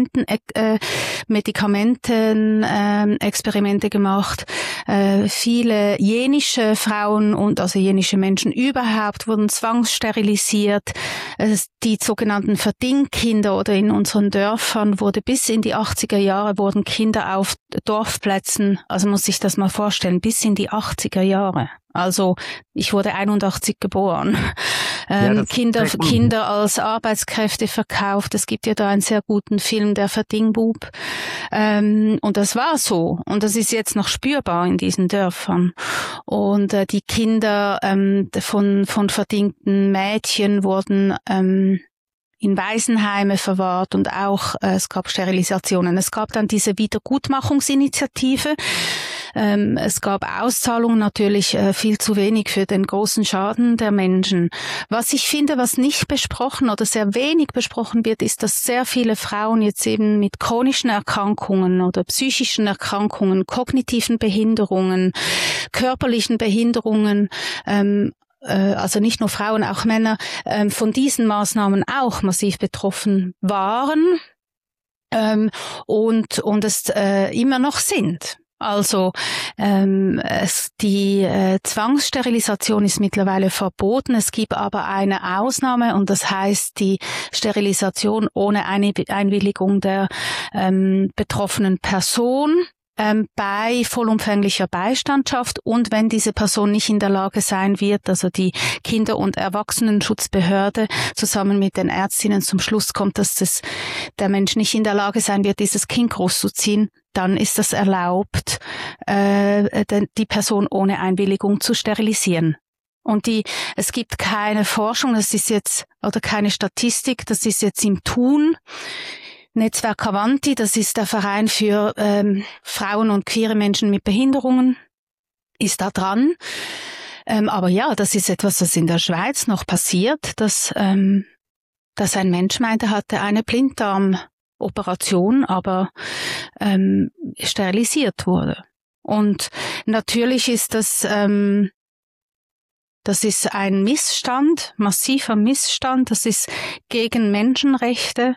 Experimente gemacht. Viele jenische Frauen und also jenische Menschen überhaupt wurden zwangssterilisiert. Die sogenannten Verdingkinder oder in unseren Dörfern wurde bis in die 80er Jahre wurden Kinder auf Dorfplätzen, also muss ich das mal vorstellen, bis in die 80er Jahre. Also ich wurde 81 geboren. Kinder als Arbeitskräfte verkauft. Es gibt ja da einen sehr guten Film, der Verdingbub. Und das war so. Und das ist jetzt noch spürbar in diesen Dörfern. Und die Kinder von verdingten Mädchen wurden in Waisenheime verwahrt und auch es gab Sterilisationen. Es gab dann diese Wiedergutmachungsinitiative. Es gab Auszahlungen, natürlich viel zu wenig für den großen Schaden der Menschen. Was ich finde, was nicht besprochen oder sehr wenig besprochen wird, ist, dass sehr viele Frauen jetzt eben mit chronischen Erkrankungen oder psychischen Erkrankungen, kognitiven Behinderungen, körperlichen Behinderungen, also nicht nur Frauen, auch Männer, von diesen Maßnahmen auch massiv betroffen waren und es immer noch sind. Also die Zwangssterilisation ist mittlerweile verboten. Es gibt aber eine Ausnahme und das heißt die Sterilisation ohne Einwilligung der betroffenen Person bei vollumfänglicher Beistandschaft und wenn diese Person nicht in der Lage sein wird, also die Kinder- und Erwachsenenschutzbehörde zusammen mit den Ärztinnen zum Schluss kommt, dass der Mensch nicht in der Lage sein wird, dieses Kind großzuziehen, dann ist das erlaubt, die Person ohne Einwilligung zu sterilisieren. Und es gibt keine Forschung, das ist jetzt, oder keine Statistik, das ist jetzt im Tun. Netzwerk Avanti, das ist der Verein für Frauen und queere Menschen mit Behinderungen, ist da dran. Aber ja, das ist etwas, was in der Schweiz noch passiert, dass ein Mensch meinte, er hatte eine Blinddarmoperation, aber sterilisiert wurde. Und natürlich ist das ist ein Missstand, massiver Missstand, das ist gegen Menschenrechte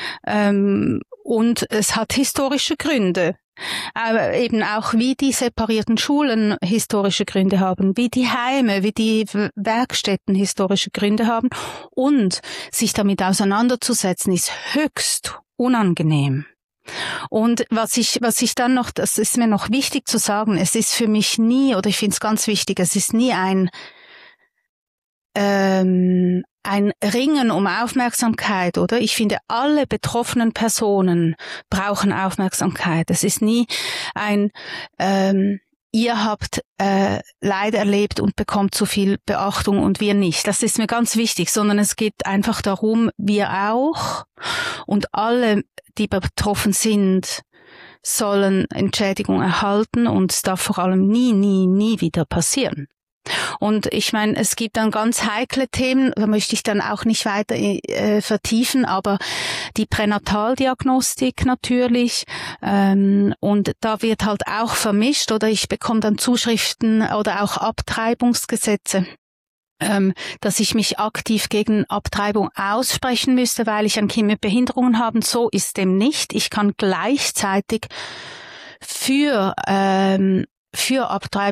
und es hat historische Gründe. Aber eben auch wie die separierten Schulen historische Gründe haben, wie die Heime, wie die Werkstätten historische Gründe haben und sich damit auseinanderzusetzen ist höchst unangenehm. Und was ich dann noch, das ist mir noch wichtig zu sagen, es ist für mich nie, oder ich finde es ganz wichtig, es ist nie ein Ringen um Aufmerksamkeit, oder? Ich finde, alle betroffenen Personen brauchen Aufmerksamkeit. Es ist nie ein ihr habt Leid erlebt und bekommt zu viel Beachtung und wir nicht. Das ist mir ganz wichtig, sondern es geht einfach darum, wir auch und alle, die betroffen sind, sollen Entschädigung erhalten und es darf vor allem nie wieder passieren. Und ich meine, es gibt dann ganz heikle Themen, da möchte ich dann auch nicht weiter vertiefen, aber die Pränataldiagnostik natürlich und da wird halt auch vermischt oder ich bekomme dann Zuschriften oder auch Abtreibungsgesetze, dass ich mich aktiv gegen Abtreibung aussprechen müsste, weil ich ein Kind mit Behinderungen habe. So ist dem nicht. Ich kann gleichzeitig für für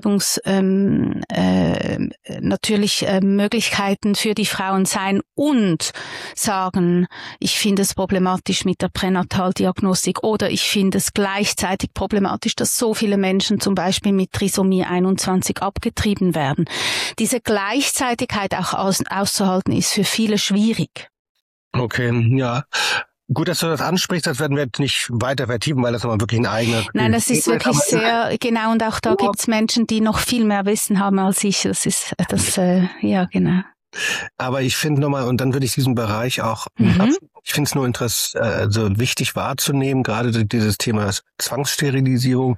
Möglichkeiten für die Frauen sein und sagen, ich finde es problematisch mit der Pränataldiagnostik oder ich finde es gleichzeitig problematisch, dass so viele Menschen zum Beispiel mit Trisomie 21 abgetrieben werden. Diese Gleichzeitigkeit auch auszuhalten ist für viele schwierig. Okay, ja. Gut, dass du das ansprichst, das werden wir jetzt nicht weiter vertiefen, weil das nochmal wirklich ein eigener... Nein, das ist wirklich sehr, genau, und auch da gibt's Menschen, die noch viel mehr Wissen haben als ich. Ja, genau. Aber ich finde nochmal, und dann würde ich diesen Bereich auch, ich finde es nur so wichtig wahrzunehmen, gerade dieses Thema Zwangssterilisierung,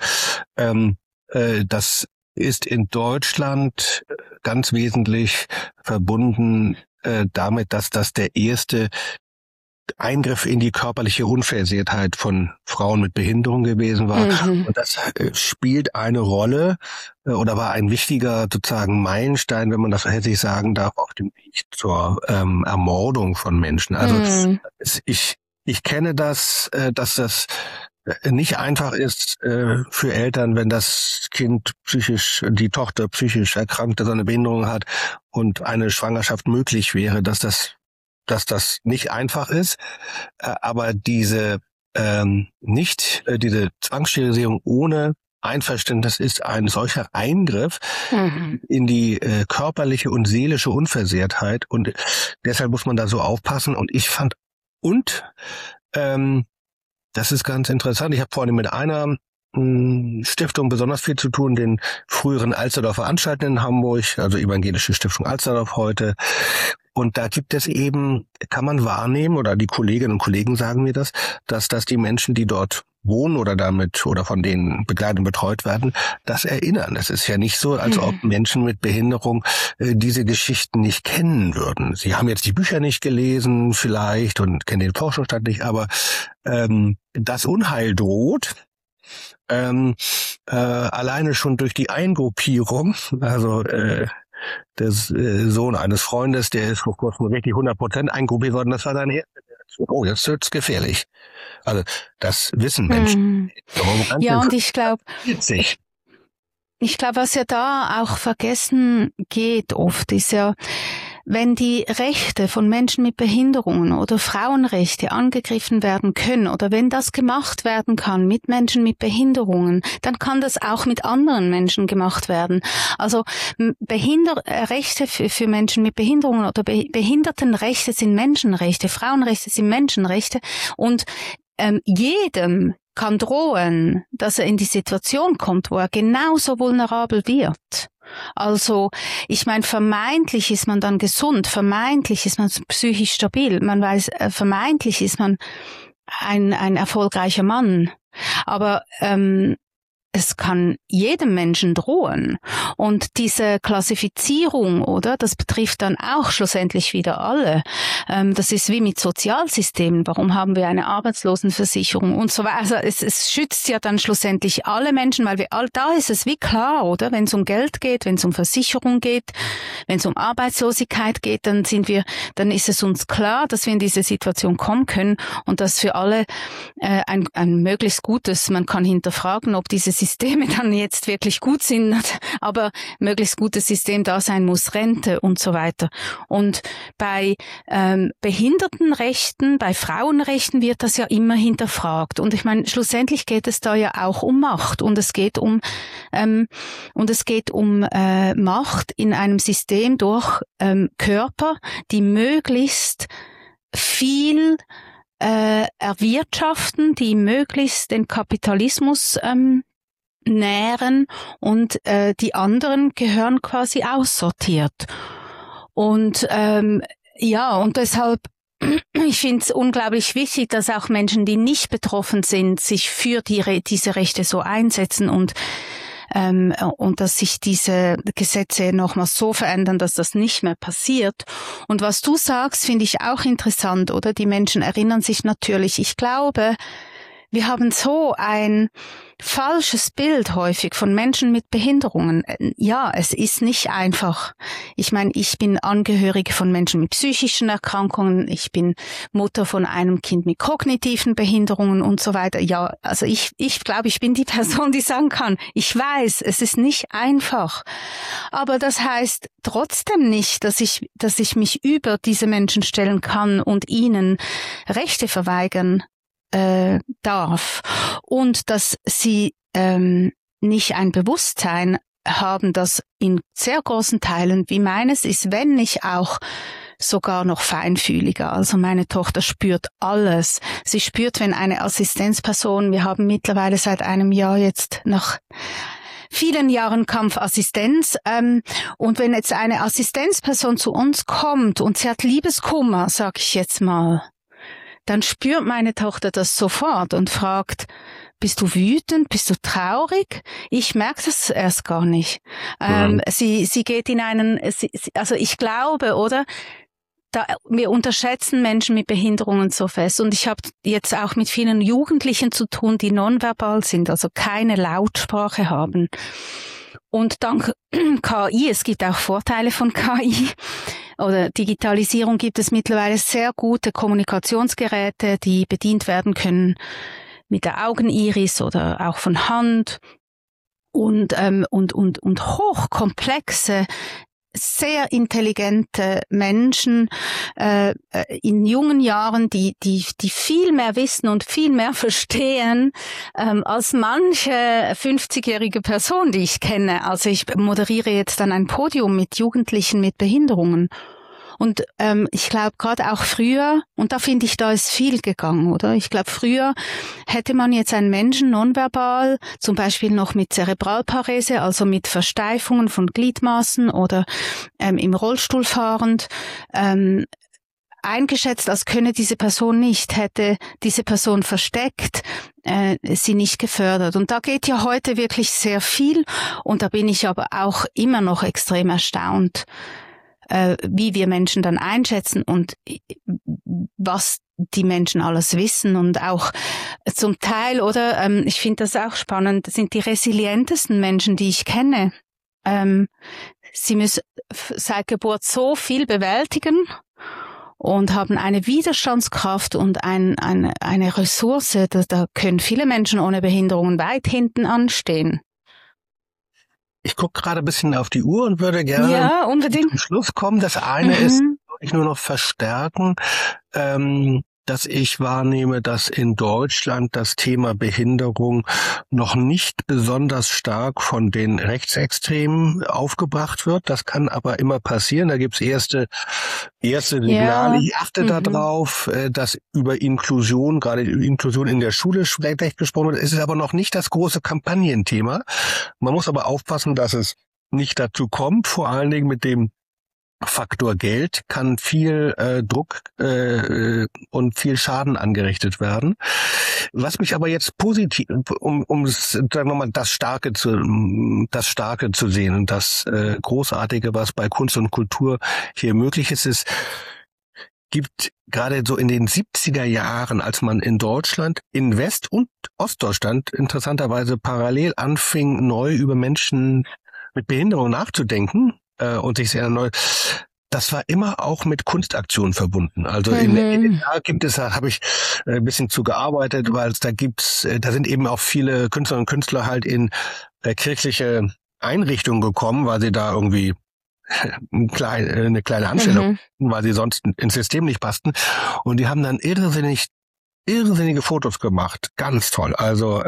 das ist in Deutschland ganz wesentlich verbunden damit, dass das der erste Eingriff in die körperliche Unversehrtheit von Frauen mit Behinderung gewesen war. Und das spielt eine Rolle oder war ein wichtiger sozusagen Meilenstein, wenn man das hätte ich sagen darf, auf dem Weg zur Ermordung von Menschen. Also ich kenne das, dass das nicht einfach ist für Eltern, wenn das Kind die Tochter psychisch erkrankt, dass er eine Behinderung hat und eine Schwangerschaft möglich wäre, dass das nicht einfach ist, aber diese Zwangssterilisierung ohne Einverständnis ist ein solcher Eingriff in die körperliche und seelische Unversehrtheit und deshalb muss man da so aufpassen und ich fand das ist ganz interessant. Ich habe vorhin mit einer Stiftung besonders viel zu tun, den früheren Alsterdorfer Anstalten in Hamburg, also Evangelische Stiftung Alsterdorf heute. Und da gibt es eben, kann man wahrnehmen, oder die Kolleginnen und Kollegen sagen mir das, dass die Menschen, die dort wohnen oder von denen begleitet und betreut werden, das erinnern. Es ist ja nicht so, als ob Menschen mit Behinderung diese Geschichten nicht kennen würden. Sie haben jetzt die Bücher nicht gelesen vielleicht und kennen den Forschungsstand nicht, aber das Unheil droht. Alleine schon durch die Eingruppierung, also des Sohn eines Freundes, der ist vor kurzem richtig 100% eingruppiert worden, das war sein Herz. Oh, jetzt wird's gefährlich. Also das wissen Menschen. Ja, und ich glaube, was ja da auch vergessen geht oft, ist ja, wenn die Rechte von Menschen mit Behinderungen oder Frauenrechte angegriffen werden können oder wenn das gemacht werden kann mit Menschen mit Behinderungen, dann kann das auch mit anderen Menschen gemacht werden. Also Rechte für Menschen mit Behinderungen oder Behindertenrechte sind Menschenrechte, Frauenrechte sind Menschenrechte und jedem kann drohen, dass er in die Situation kommt, wo er genauso vulnerabel wird. Also, ich meine, vermeintlich ist man dann gesund, vermeintlich ist man psychisch stabil, man weiß, vermeintlich ist man ein erfolgreicher Mann. Aber es kann jedem Menschen drohen. Und diese Klassifizierung, oder, das betrifft dann auch schlussendlich wieder alle. Das ist wie mit Sozialsystemen. Warum haben wir eine Arbeitslosenversicherung und so weiter? Also es schützt ja dann schlussendlich alle Menschen, weil da ist es wie klar, oder? Wenn es um Geld geht, wenn es um Versicherung geht, wenn es um Arbeitslosigkeit geht, dann ist es uns klar, dass wir in diese Situation kommen können und dass für alle ein möglichst gutes, man kann hinterfragen, ob diese Systeme dann jetzt wirklich gut sind, aber möglichst gutes System da sein muss, Rente und so weiter. Und bei Behindertenrechten, bei Frauenrechten wird das ja immer hinterfragt. Und ich meine, schlussendlich geht es da ja auch um Macht und es geht um Macht in einem System durch Körper, die möglichst viel erwirtschaften, die möglichst den Kapitalismus nähren und die anderen gehören quasi aussortiert. Und und deshalb, ich finde es unglaublich wichtig, dass auch Menschen, die nicht betroffen sind, sich für diese Rechte so einsetzen und dass sich diese Gesetze nochmal so verändern, dass das nicht mehr passiert. Und was du sagst, finde ich auch interessant, oder? Die Menschen erinnern sich natürlich. Ich glaube, wir haben so ein falsches Bild häufig von Menschen mit Behinderungen. Ja, es ist nicht einfach. Ich meine, ich bin Angehörige von Menschen mit psychischen Erkrankungen, ich bin Mutter von einem Kind mit kognitiven Behinderungen und so weiter. Ja, also ich glaube, ich bin die Person, die sagen kann, ich weiß, es ist nicht einfach. Aber das heißt trotzdem nicht, dass ich mich über diese Menschen stellen kann und ihnen Rechte verweigern darf, und dass sie nicht ein Bewusstsein haben, das in sehr großen Teilen wie meines ist, wenn nicht auch sogar noch feinfühliger. Also meine Tochter spürt alles. Sie spürt, wenn eine Assistenzperson, wir haben mittlerweile seit einem Jahr jetzt nach vielen Jahren Kampfassistenz, und wenn jetzt eine Assistenzperson zu uns kommt und sie hat Liebeskummer, sag ich jetzt mal, dann spürt meine Tochter das sofort und fragt, bist du wütend, bist du traurig? Ich merke das erst gar nicht. Sie geht in also ich glaube, oder? Wir unterschätzen Menschen mit Behinderungen so fest. Und ich habe jetzt auch mit vielen Jugendlichen zu tun, die nonverbal sind, also keine Lautsprache haben. Und dank KI, es gibt auch Vorteile von KI, oder Digitalisierung, gibt es mittlerweile sehr gute Kommunikationsgeräte, die bedient werden können mit der Augeniris oder auch von Hand, und hochkomplexe, sehr intelligente Menschen in jungen Jahren, die viel mehr wissen und viel mehr verstehen als manche 50-jährige Person, die ich kenne. Also ich moderiere jetzt dann ein Podium mit Jugendlichen mit Behinderungen. Und ich glaube gerade auch früher, und da finde ich, da ist viel gegangen, oder? Ich glaube, früher hätte man jetzt einen Menschen nonverbal, zum Beispiel noch mit Zerebralparese, also mit Versteifungen von Gliedmaßen oder im Rollstuhl fahrend, eingeschätzt, als könne diese Person nicht, hätte diese Person versteckt, sie nicht gefördert. Und da geht ja heute wirklich sehr viel, und da bin ich aber auch immer noch extrem erstaunt, wie wir Menschen dann einschätzen und was die Menschen alles wissen. Und auch zum Teil, oder, ich finde das auch spannend, sind die resilientesten Menschen, die ich kenne. Sie müssen seit Geburt so viel bewältigen und haben eine Widerstandskraft und eine Ressource, da können viele Menschen ohne Behinderungen weit hinten anstehen. Ich gucke gerade ein bisschen auf die Uhr und würde gerne zum Schluss kommen. Das eine ist, ich nur noch verstärken, dass ich wahrnehme, dass in Deutschland das Thema Behinderung noch nicht besonders stark von den Rechtsextremen aufgebracht wird. Das kann aber immer passieren. Da gibt's erste Signale. Ich achte darauf, dass über Inklusion, gerade Inklusion in der Schule schlecht gesprochen wird. Es ist aber noch nicht das große Kampagnenthema. Man muss aber aufpassen, dass es nicht dazu kommt, vor allen Dingen mit dem Faktor Geld kann viel Druck und viel Schaden angerichtet werden. Was mich aber jetzt positiv, sagen wir mal, das Starke zu sehen und das Großartige, was bei Kunst und Kultur hier möglich ist, gibt gerade so in den 70er Jahren, als man in Deutschland, in West- und Ostdeutschland interessanterweise parallel anfing, neu über Menschen mit Behinderung nachzudenken, und sich sehr neu. Das war immer auch mit Kunstaktionen verbunden. Also in den USA gibt es, da habe ich ein bisschen zu gearbeitet, weil da sind eben auch viele Künstlerinnen und Künstler halt in kirchliche Einrichtungen gekommen, weil sie da irgendwie eine kleine Anstellung, weil sie sonst ins System nicht passten. Und die haben dann irrsinnige Fotos gemacht. Ganz toll. Also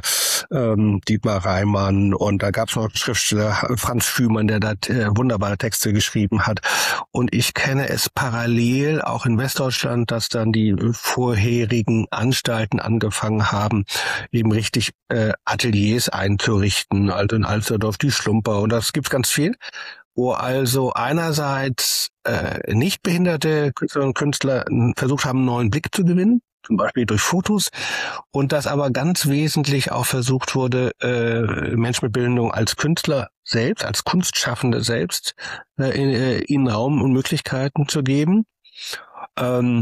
Dietmar Reimann, und da gab es noch einen Schriftsteller, Franz Schümann, der da wunderbare Texte geschrieben hat. Und ich kenne es parallel auch in Westdeutschland, dass dann die vorherigen Anstalten angefangen haben, eben richtig Ateliers einzurichten. Also in Alsterdorf die Schlumper, und das gibt's ganz viel. Wo also einerseits nicht behinderte Künstlerinnen und Künstler versucht haben, einen neuen Blick zu gewinnen, zum Beispiel durch Fotos, und dass aber ganz wesentlich auch versucht wurde, Menschen mit Behinderung als Künstler selbst, als Kunstschaffende selbst, ihnen Raum und Möglichkeiten zu geben.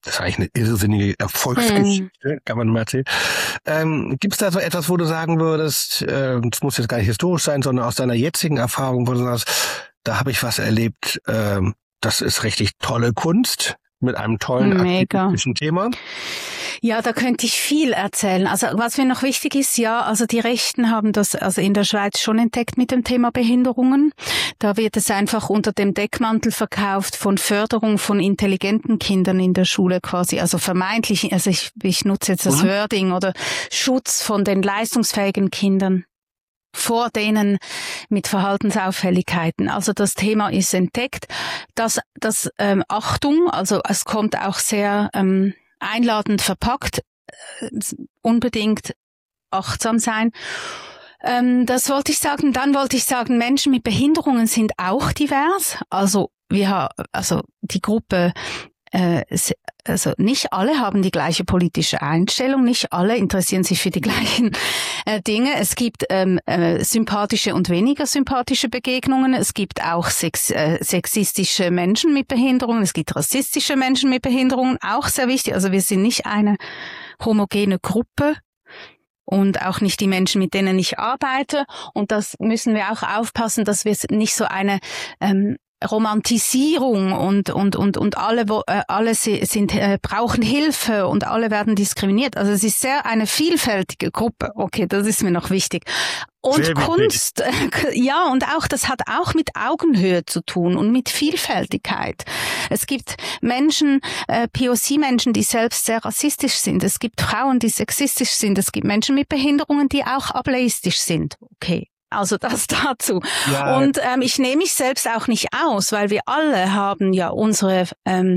Das ist eigentlich eine irrsinnige Erfolgsgeschichte, kann man mal erzählen. Gibt es da so etwas, wo du sagen würdest, das muss jetzt gar nicht historisch sein, sondern aus deiner jetzigen Erfahrung, wo du sagst, da habe ich was erlebt, das ist richtig tolle Kunst mit einem tollen aktivistischen Thema? Ja, da könnte ich viel erzählen. Also was mir noch wichtig ist, ja, also die Rechten haben das also in der Schweiz schon entdeckt mit dem Thema Behinderungen. Da wird es einfach unter dem Deckmantel verkauft von Förderung von intelligenten Kindern in der Schule quasi, also vermeintlich, also ich nutze jetzt das Wording, oder Schutz von den leistungsfähigen Kindern vor denen mit Verhaltensauffälligkeiten. Also das Thema ist entdeckt. Achtung, also es kommt auch sehr einladend verpackt, unbedingt achtsam sein. Das wollte ich sagen. Dann wollte ich sagen, Menschen mit Behinderungen sind auch divers. Also die Gruppe, also nicht alle haben die gleiche politische Einstellung, nicht alle interessieren sich für die gleichen Dinge. Es gibt sympathische und weniger sympathische Begegnungen. Es gibt auch sexistische Menschen mit Behinderungen. Es gibt rassistische Menschen mit Behinderungen, auch sehr wichtig. Also wir sind nicht eine homogene Gruppe und auch nicht die Menschen, mit denen ich arbeite. Und das müssen wir auch aufpassen, dass wir nicht so eine Romantisierung und alle brauchen Hilfe und alle werden diskriminiert. Also es ist sehr eine vielfältige Gruppe. Okay, das ist mir noch wichtig. Und sehr Kunst, ja, und auch, das hat auch mit Augenhöhe zu tun und mit Vielfältigkeit. Es gibt Menschen, POC-Menschen, die selbst sehr rassistisch sind. Es gibt Frauen, die sexistisch sind. Es gibt Menschen mit Behinderungen, die auch ableistisch sind. Okay. Also das dazu. Ja. Und ich nehme mich selbst auch nicht aus, weil wir alle haben ja unseren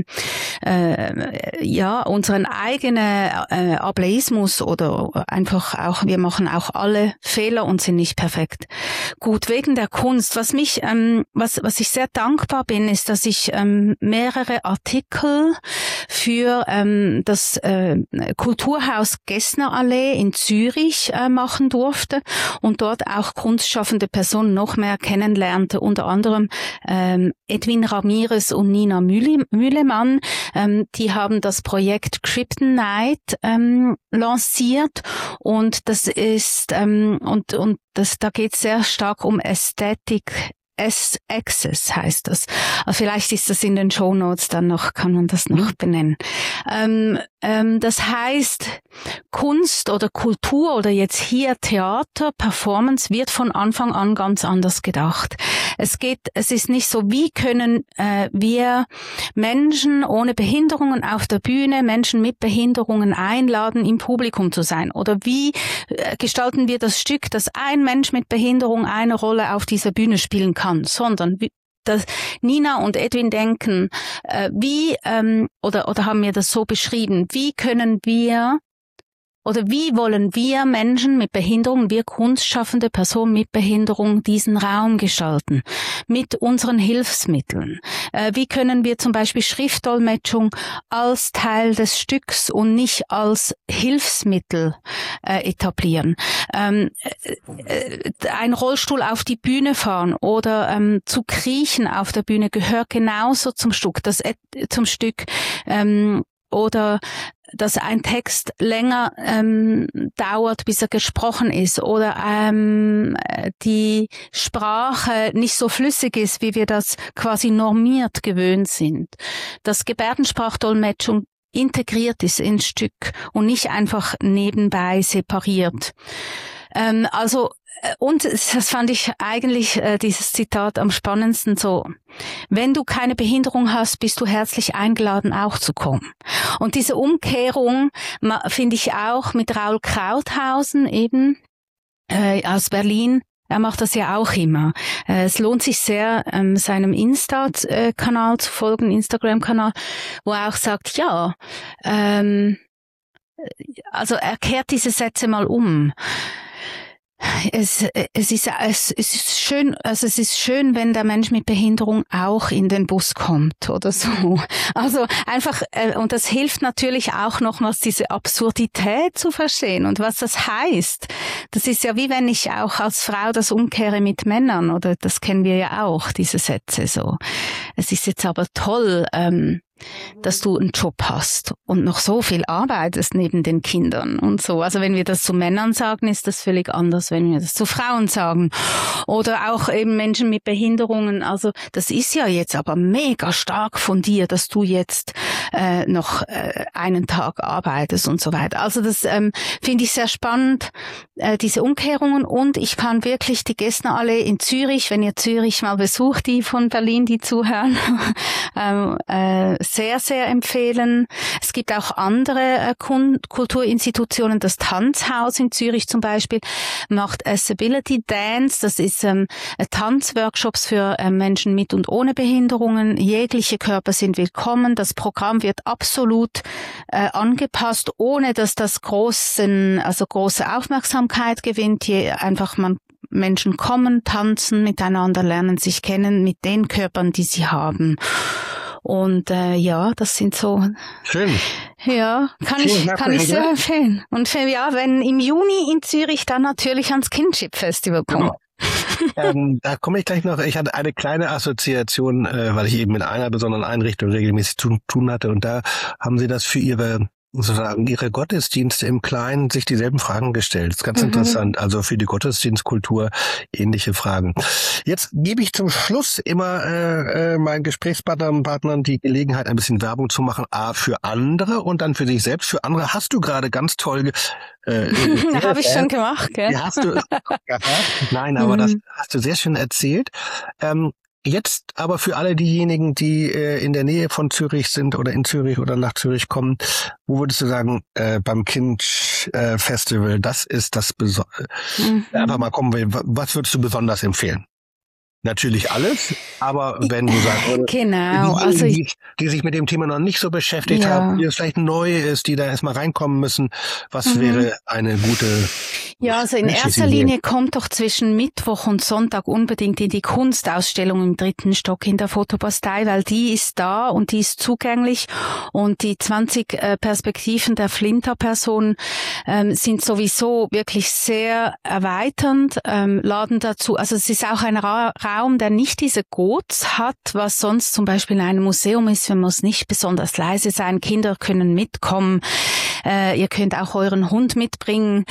eigenen Ableismus oder einfach auch, wir machen auch alle Fehler und sind nicht perfekt. Gut, wegen der Kunst. Was ich sehr dankbar bin, ist, dass ich mehrere Artikel für das Kulturhaus Gessnerallee in Zürich machen durfte und dort auch kunstschaffende Personen noch mehr kennenlernte, unter anderem Edwin Ramirez und Nina Mühlemann. Die haben das Projekt Kryptonite lanciert und das ist da geht es sehr stark um Ästhetik. Access heißt das. Vielleicht ist das in den Shownotes dann noch, kann man das noch benennen. Das heißt, Kunst oder Kultur oder jetzt hier Theater, Performance wird von Anfang an ganz anders gedacht. Es ist nicht so, wie können wir Menschen ohne Behinderungen auf der Bühne, Menschen mit Behinderungen einladen, im Publikum zu sein? Oder wie gestalten wir das Stück, dass ein Mensch mit Behinderung eine Rolle auf dieser Bühne spielen kann, sondern dass Nina und Edwin denken, oder haben mir das so beschrieben, wie wollen wir Menschen mit Behinderung, wir kunstschaffende Personen mit Behinderung diesen Raum gestalten? Mit unseren Hilfsmitteln. Wie können wir zum Beispiel Schriftdolmetschung als Teil des Stücks und nicht als Hilfsmittel etablieren? Ein Rollstuhl auf die Bühne fahren oder zu kriechen auf der Bühne gehört genauso zum Stück. Oder dass ein Text länger dauert, bis er gesprochen ist, oder die Sprache nicht so flüssig ist, wie wir das quasi normiert gewöhnt sind. Dass Gebärdensprachdolmetschung integriert ist ins Stück und nicht einfach nebenbei separiert. Und das fand ich eigentlich, dieses Zitat am spannendsten so: Wenn du keine Behinderung hast, bist du herzlich eingeladen, auch zu kommen. Und diese Umkehrung finde ich auch mit Raul Krauthausen eben aus Berlin. Er macht das ja auch immer. Es lohnt sich sehr, seinem Insta-Kanal zu folgen, Instagram-Kanal, wo er auch sagt, ja, also er kehrt diese Sätze mal um. Es ist schön, wenn der Mensch mit Behinderung auch in den Bus kommt oder so. Also einfach, und das hilft natürlich auch nochmals, diese Absurdität zu verstehen und was das heißt. Das ist ja wie wenn ich auch als Frau das umkehre mit Männern, oder das kennen wir ja auch, diese Sätze so. Es ist jetzt aber toll, dass du einen Job hast und noch so viel arbeitest neben den Kindern und so. Also wenn wir das zu Männern sagen, ist das völlig anders, wenn wir das zu Frauen sagen. Oder auch eben Menschen mit Behinderungen. Also das ist ja jetzt aber mega stark von dir, dass du jetzt noch einen Tag arbeitest und so weiter. Also das finde ich sehr spannend, diese Umkehrungen. Und ich kann wirklich die Gäste alle in Zürich, wenn ihr Zürich mal besucht, die von Berlin, die zuhören, sehr, sehr empfehlen. Es gibt auch andere Kulturinstitutionen. Das Tanzhaus in Zürich zum Beispiel macht Accessibility Dance. Das ist Tanzworkshops für Menschen mit und ohne Behinderungen. Jegliche Körper sind willkommen. Das Programm wird absolut angepasst, ohne dass das große Aufmerksamkeit gewinnt. Menschen kommen, tanzen miteinander, lernen sich kennen mit den Körpern, die sie haben. Und das sind so. Schön. Ja, kann ich sehr empfehlen. Und wenn im Juni in Zürich dann natürlich ans Kinship Festival kommen. Genau. Da komme ich gleich noch. Ich hatte eine kleine Assoziation, weil ich eben mit einer besonderen Einrichtung regelmäßig zu tun hatte. Und da haben sie das für ihre Gottesdienste im Kleinen sich dieselben Fragen gestellt. Das ist ganz interessant. Also für die Gottesdienstkultur ähnliche Fragen. Jetzt gebe ich zum Schluss immer meinen Gesprächspartnern und Partnern die Gelegenheit, ein bisschen Werbung zu machen. A, für andere und dann für sich selbst. Für andere hast du gerade ganz toll habe ich schon gemacht, gell? Ja, hast du Nein, aber das hast du sehr schön erzählt. Jetzt aber für alle diejenigen, die in der Nähe von Zürich sind oder in Zürich oder nach Zürich kommen, wo würdest du sagen, beim Festival, das ist das Besondere? Einfach mal kommen will, was würdest du besonders empfehlen? Natürlich alles, aber wenn du sagst, genau, die sich mit dem Thema noch nicht so beschäftigt haben, die es vielleicht neu ist, die da erstmal reinkommen müssen, was wäre eine gute... Ja, also in erster Linie kommt doch zwischen Mittwoch und Sonntag unbedingt in die Kunstausstellung im 3. Stock in der Fotobastei, weil die ist da und die ist zugänglich und die 20 Perspektiven der Flinter-Personen sind sowieso wirklich sehr erweiternd, laden dazu, also es ist auch ein Raum, der nicht diese Codes hat, was sonst zum Beispiel in einem Museum ist. Man muss nicht besonders leise sein. Kinder können mitkommen. Ihr könnt auch euren Hund mitbringen.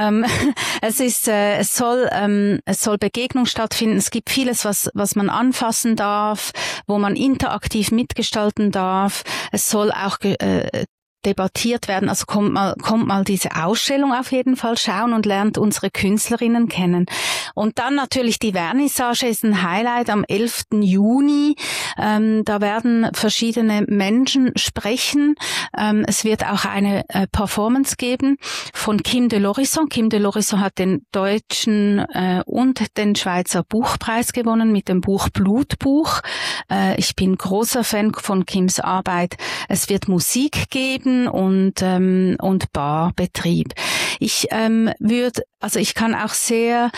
Es soll Begegnung stattfinden. Es gibt vieles, was man anfassen darf, wo man interaktiv mitgestalten darf. Es soll auch debattiert werden. Also kommt mal diese Ausstellung auf jeden Fall schauen und lernt unsere Künstlerinnen kennen. Und dann natürlich die Vernissage ist ein Highlight am 11. Juni. Da werden verschiedene Menschen sprechen. Es wird auch eine Performance geben von Kim de Lorison. Kim de Lorison hat den deutschen und den Schweizer Buchpreis gewonnen mit dem Buch Blutbuch. Ich bin großer Fan von Kims Arbeit. Es wird Musik geben und Barbetrieb. Ich kann auch sehr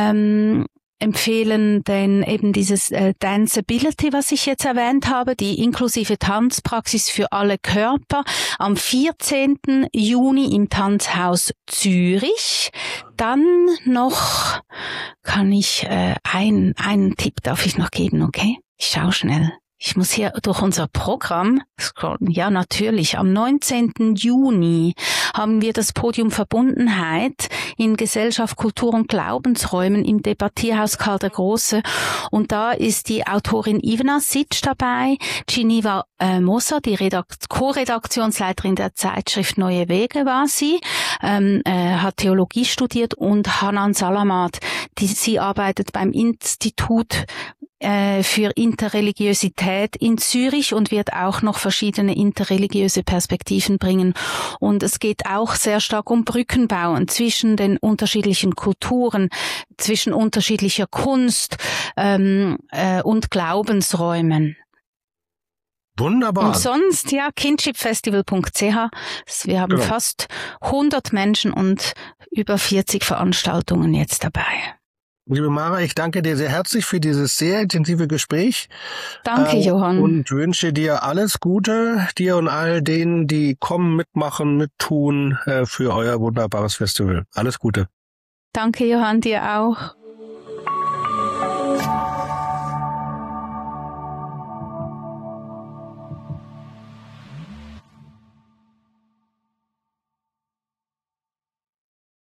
empfehlen, denn eben dieses Danceability, was ich jetzt erwähnt habe, die inklusive Tanzpraxis für alle Körper am 14. Juni im Tanzhaus Zürich. Dann noch kann ich einen Tipp darf ich noch geben, okay? Ich schau schnell. Ich muss hier durch unser Programm scrollen. Ja, natürlich. Am 19. Juni haben wir das Podium Verbundenheit in Gesellschaft, Kultur und Glaubensräumen im Debattierhaus Karl der Große. Und da ist die Autorin Ivana Sitsch dabei, Geneva Moser, die Co-Redaktionsleiterin der Zeitschrift Neue Wege war sie, hat Theologie studiert, und Hanan Salamat, sie arbeitet beim Institut für Interreligiosität in Zürich und wird auch noch verschiedene interreligiöse Perspektiven bringen. Und es geht auch sehr stark um Brückenbauen zwischen den unterschiedlichen Kulturen, zwischen unterschiedlicher Kunst und Glaubensräumen. Wunderbar. Und sonst, ja, kinshipfestival.ch. Wir haben fast 100 Menschen und über 40 Veranstaltungen jetzt dabei. Liebe Mara, ich danke dir sehr herzlich für dieses sehr intensive Gespräch. Danke, Johann. Und wünsche dir alles Gute, dir und all denen, die kommen, mitmachen, mittun, für euer wunderbares Festival. Alles Gute. Danke, Johann, dir auch.